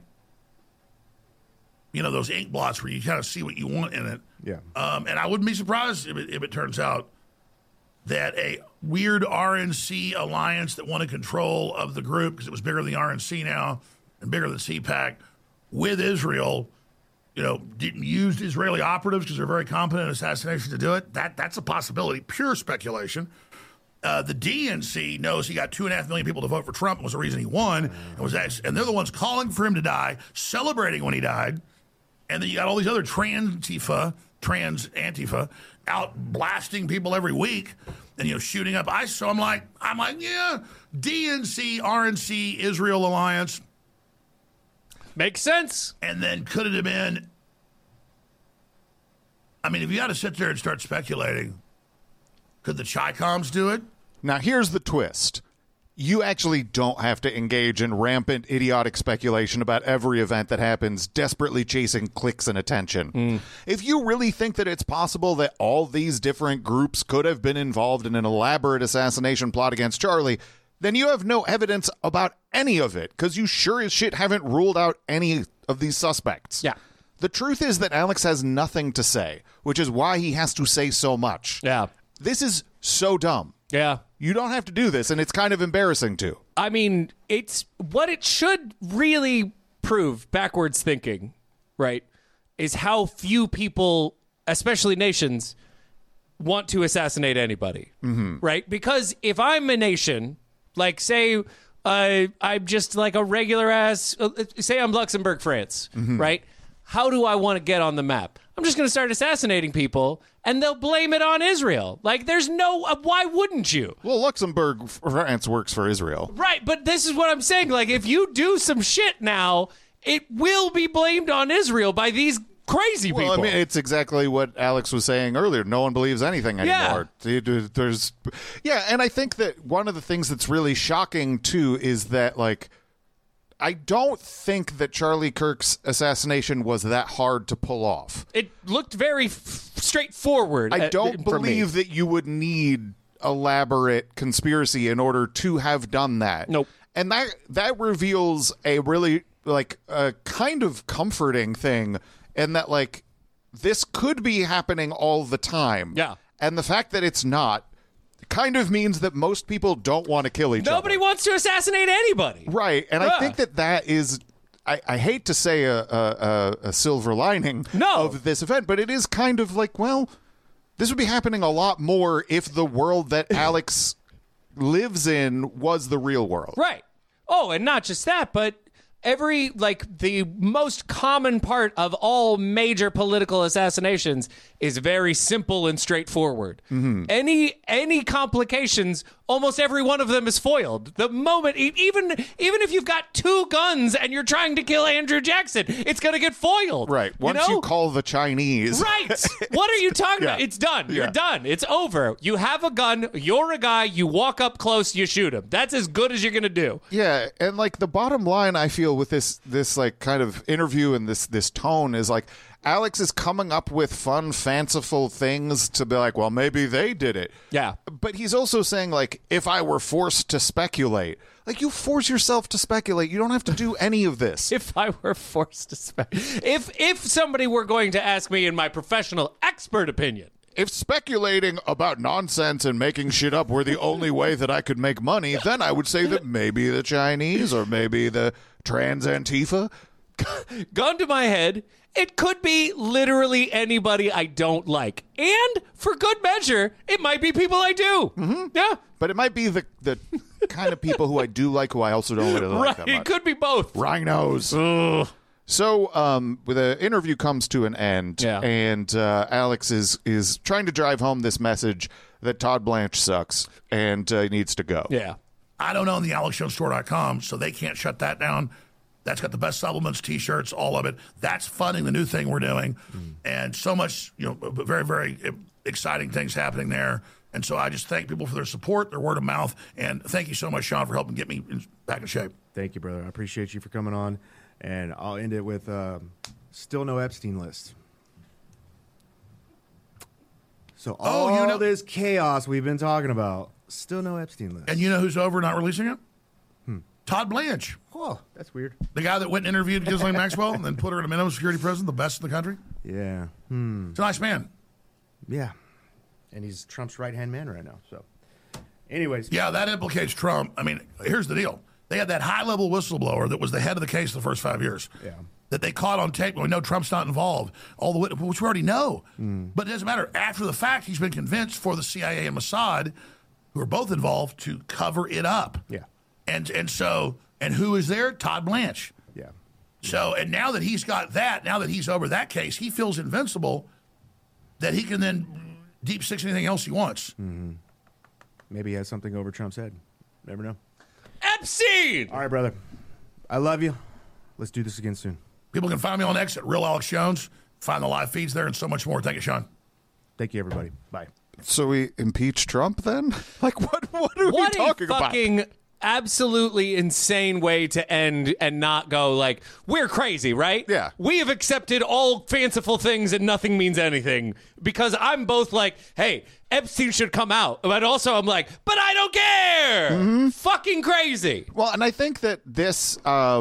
those ink blots where you kind of see what you want in it. Yeah. And I wouldn't be surprised if it turns out that a weird RNC alliance that wanted control of the group, because it was bigger than the RNC now and bigger than CPAC, with Israel, didn't use Israeli operatives because they're very competent in assassination to do it. That's a possibility. Pure speculation. The DNC knows he got 2.5 million people to vote for Trump, and was the reason he won. And they're the ones calling for him to die, celebrating when he died. And then you got all these other trans Antifa out blasting people every week and, shooting up ISIS. So I'm like, yeah, DNC, RNC, Israel alliance. Makes sense. And then could it have been, if you got to sit there and start speculating, could the Chi-Coms do it? Now, here's the twist. You actually don't have to engage in rampant, idiotic speculation about every event that happens, desperately chasing clicks and attention. If you really think that it's possible that all these different groups could have been involved in an elaborate assassination plot against Charlie, then you have no evidence about any of it, because you sure as shit haven't ruled out any of these suspects. Yeah. The truth is that Alex has nothing to say, which is why he has to say so much. Yeah. This is so dumb. Yeah. You don't have to do this, and it's kind of embarrassing, too. It's what it should really prove, backwards thinking, right, is how few people, especially nations, want to assassinate anybody, right? Because if I'm a nation, like, say, I'm just like a regular ass, say I'm Luxembourg, France, right? How do I want to get on the map? I'm just going to start assassinating people, and they'll blame it on Israel. Like, there's no... why wouldn't you? Well, Luxembourg, France works for Israel. Right, but this is what I'm saying. Like, if you do some shit now, it will be blamed on Israel by these crazy people. Well, it's exactly what Alex was saying earlier. No one believes anything anymore. Yeah, and I think that one of the things that's really shocking, too, is that, like, I don't think that Charlie Kirk's assassination was that hard to pull off. It looked very straightforward. I don't believe that you would need elaborate conspiracy in order to have done that. Nope. And that reveals a really, like, a kind of comforting thing in that, like, this could be happening all the time. Yeah. And the fact that it's not kind of means that most people don't want to kill each other. Nobody wants to assassinate anybody. Right. And I think that is, I hate to say a silver lining of this event, but it is kind of like, well, this would be happening a lot more if the world that Alex lives in was the real world. Right. Oh, and not just that, but the most common part of all major political assassinations is very simple and straightforward. Any complications, almost every one of them is foiled. The moment, even if you've got 2 guns and you're trying to kill Andrew Jackson, it's going to get foiled. Right. Once you call the Chinese. Right. What are you talking about? It's done. You're done. It's over. You have a gun. You're a guy. You walk up close. You shoot him. That's as good as you're going to do. Yeah. And like the bottom line, I feel with this like kind of interview and this tone is like, Alex is coming up with fun, fanciful things to be like, well, maybe they did it. Yeah. But he's also saying, like, if I were forced to speculate, like, you force yourself to speculate. You don't have to do any of this. If I were forced to speculate. If somebody were going to ask me in my professional expert opinion. If speculating about nonsense and making shit up were the only way that I could make money, then I would say that maybe the Chinese or maybe the trans Antifa. Gun to my head, it could be literally anybody I don't like. And for good measure, it might be people I do. Mm-hmm. Yeah. But it might be the kind of people who I do like, who I also don't really like that much. It could be both. Rhinos. Ugh. So the interview comes to an end, and Alex is trying to drive home this message that Todd Blanche sucks and needs to go. Yeah. I don't own the AlexJonesStore.com, so they can't shut that down. That's got the best supplements, T-shirts, all of it. That's funding the new thing we're doing. And so much, very, very exciting things happening there. And so I just thank people for their support, their word of mouth. And thank you so much, Sean, for helping get me back in shape. Thank you, brother. I appreciate you for coming on. And I'll end it with still no Epstein list. So all this chaos we've been talking about, still no Epstein list. And you know who's over not releasing it? Todd Blanche. Oh, that's weird. The guy that went and interviewed Ghislaine Maxwell and then put her in a minimum security prison, the best in the country. Yeah. He's a nice man. Yeah. And he's Trump's right-hand man right now. So, anyways. Yeah, that implicates Trump. I mean, here's the deal. They had that high-level whistleblower that was the head of the case the first 5 years. Yeah. That they caught on tape. We know Trump's not involved. All the which we already know. But it doesn't matter. After the fact, he's been convinced for the CIA and Mossad, who are both involved, to cover it up. Yeah. And who is there? Todd Blanche. Yeah. So, and now that he's got that, now that he's over that case, he feels invincible that he can then deep six anything else he wants. Mm-hmm. Maybe he has something over Trump's head. Never know. Epstein! All right, brother. I love you. Let's do this again soon. People can find me on X at Real Alex Jones. Find the live feeds there and so much more. Thank you, Sean. Thank you, everybody. Bye. So we impeach Trump then? Like, what are we talking about? What a fucking absolutely insane way to end and not go like, we're crazy, right? Yeah. We have accepted all fanciful things and nothing means anything. Because I'm both like, hey, Epstein should come out. But also I'm like, but I don't care. Fucking crazy. Well, and I think that this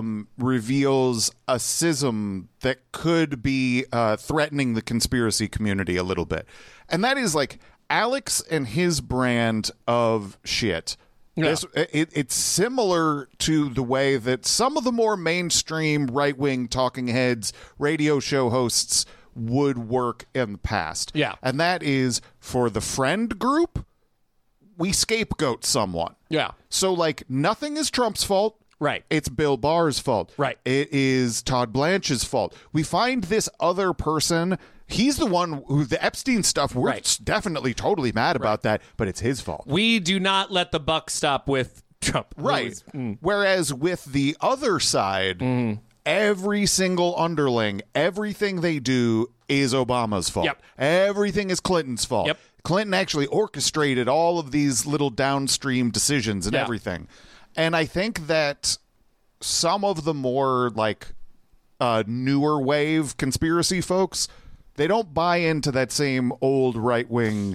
reveals a schism that could be threatening the conspiracy community a little bit. And that is like Alex and his brand of shit. Yeah. It's similar to the way that some of the more mainstream right-wing talking heads, radio show hosts would work in the past. Yeah. And that is, for the friend group, we scapegoat someone. Yeah. So, like, nothing is Trump's fault. Right. It's Bill Barr's fault. Right. It is Todd Blanche's fault. We find this other person. He's the one who, the Epstein stuff, we're definitely totally mad about that, but it's his fault. We do not let the buck stop with Trump. Right. Whereas with the other side, every single underling, everything they do is Obama's fault. Yep. Everything is Clinton's fault. Yep. Clinton actually orchestrated all of these little downstream decisions and everything. And I think that some of the more like newer wave conspiracy folks, they don't buy into that same old right-wing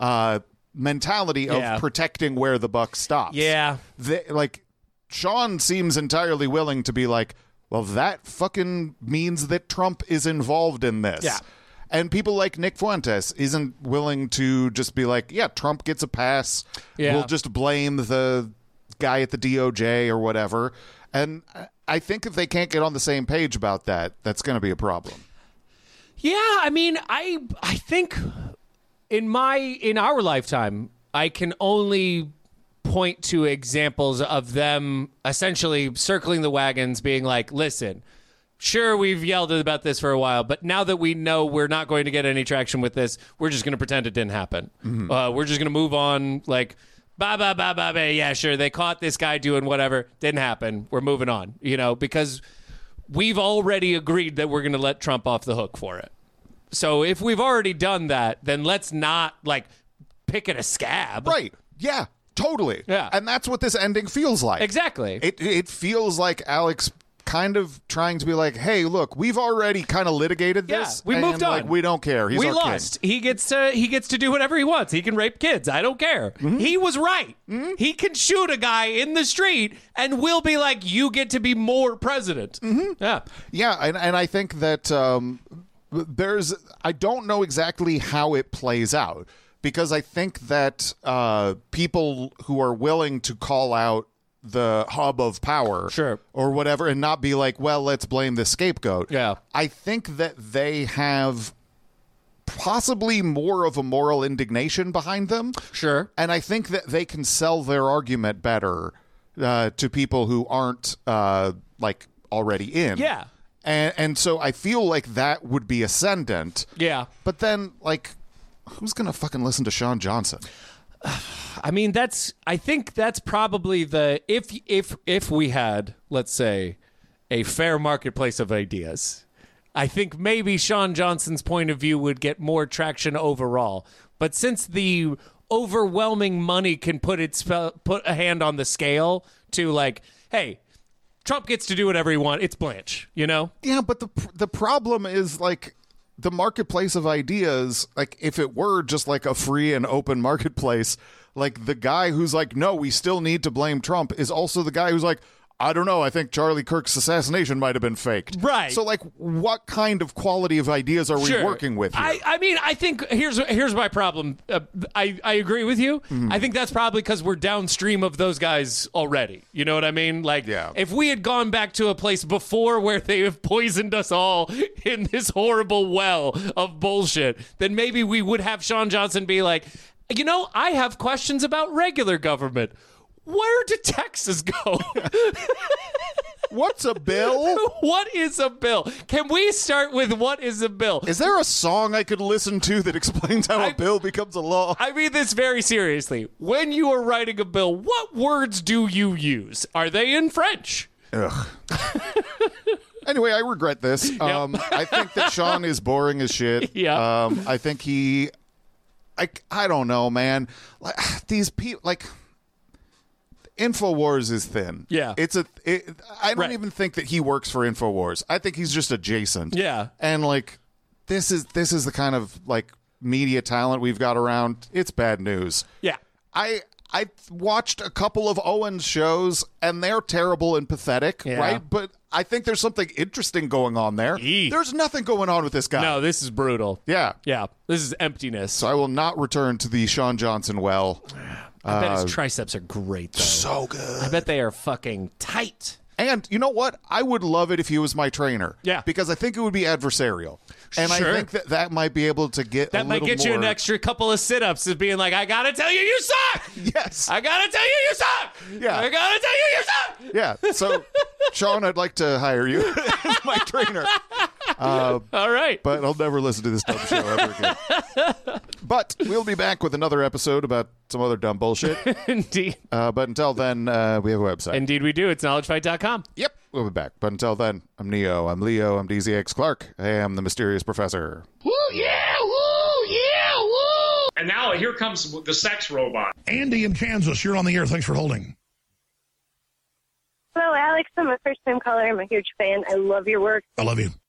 mentality of protecting where the buck stops. Yeah. Like, Sean seems entirely willing to be like, well, that fucking means that Trump is involved in this. Yeah. And people like Nick Fuentes isn't willing to just be like, yeah, Trump gets a pass. Yeah. We'll just blame the guy at the DOJ or whatever. And I think if they can't get on the same page about that, that's going to be a problem. Yeah, I mean, I think in our lifetime, I can only point to examples of them essentially circling the wagons, being like, listen, sure, we've yelled about this for a while, but now that we know we're not going to get any traction with this, we're just going to pretend it didn't happen. We're just going to move on like, yeah, sure, they caught this guy doing whatever. Didn't happen. We're moving on, because we've already agreed that we're going to let Trump off the hook for it. So if we've already done that, then let's not, pick at a scab. Right. Yeah, totally. Yeah. And that's what this ending feels like. Exactly. It feels like Alex kind of trying to be like, hey, look, we've already kind of litigated this. Yeah, we moved on. We don't care. He's we our lost. king. He gets to do whatever he wants. He can rape kids. I don't care. He was right. He can shoot a guy in the street, and we'll be like, you get to be more president. Yeah. Yeah, and I think that I don't know exactly how it plays out, because I think that people who are willing to call out the hub of power, sure, or whatever, and not be like, well, let's blame the scapegoat. Yeah. I think that they have possibly more of a moral indignation behind them. Sure. And I think that they can sell their argument better to people who aren't already in. Yeah. And so I feel like that would be ascendant. Yeah. But then, who's going to fucking listen to Sean Johnson? I mean, I think that's probably if we had, let's say, a fair marketplace of ideas, I think maybe Sean Johnson's point of view would get more traction overall. But since the overwhelming money can put a hand on the scale to hey, Trump gets to do whatever he wants. It's Blanche, Yeah, but the problem is the marketplace of ideas, if it were just a free and open marketplace, the guy who's no, we still need to blame Trump is also the guy who's I don't know, I think Charlie Kirk's assassination might have been faked. Right. So what kind of quality of ideas are we working with here? I mean, I think here's my problem. I agree with you. I think that's probably because we're downstream of those guys already. You know what I mean? If we had gone back to a place before where they have poisoned us all in this horrible well of bullshit, then maybe we would have Sean Johnson be like, I have questions about regular government. Where did Texas go? What's a bill? What is a bill? Can we start with what is a bill? Is there a song I could listen to that explains how a bill becomes a law? I mean this very seriously. When you are writing a bill, what words do you use? Are they in French? Ugh. Anyway, I regret this. I think that Sean is boring as shit. Yeah. I think I don't know, man. These people, InfoWars is thin. Yeah. I don't even think that he works for InfoWars. I think he's just adjacent. Yeah. And this is the kind of media talent we've got around. It's bad news. Yeah. I watched a couple of Owen's shows and they're terrible and pathetic, right? But I think there's something interesting going on there. There's nothing going on with this guy. No, this is brutal. Yeah. Yeah. This is emptiness. So I will not return to the Sean Johnson well. I bet his triceps are great, though. So good. I bet they are fucking tight. And you know what? I would love it if he was my trainer. Yeah. Because I think it would be adversarial. And Sure. I think that might be able to get That might get you an extra couple of sit-ups of being like, I gotta tell you, you suck! Yes. I gotta tell you, you suck! Yeah. I gotta tell you, you suck! Yeah. So, Sean, I'd like to hire you as my trainer. All right. But I'll never listen to this dumb show ever again. But we'll be back with another episode about some other dumb bullshit. Indeed. But until then, we have a website. Indeed we do. It's knowledgefight.com. Yep. We'll be back. But until then, I'm Neo. I'm Leo. I'm DZX Clark. I am the mysterious professor. Woo, yeah, woo, yeah, woo. And now here comes the sex robot. Andy in Kansas, you're on the air. Thanks for holding. Hello, Alex. I'm a first-time caller. I'm a huge fan. I love your work. I love you.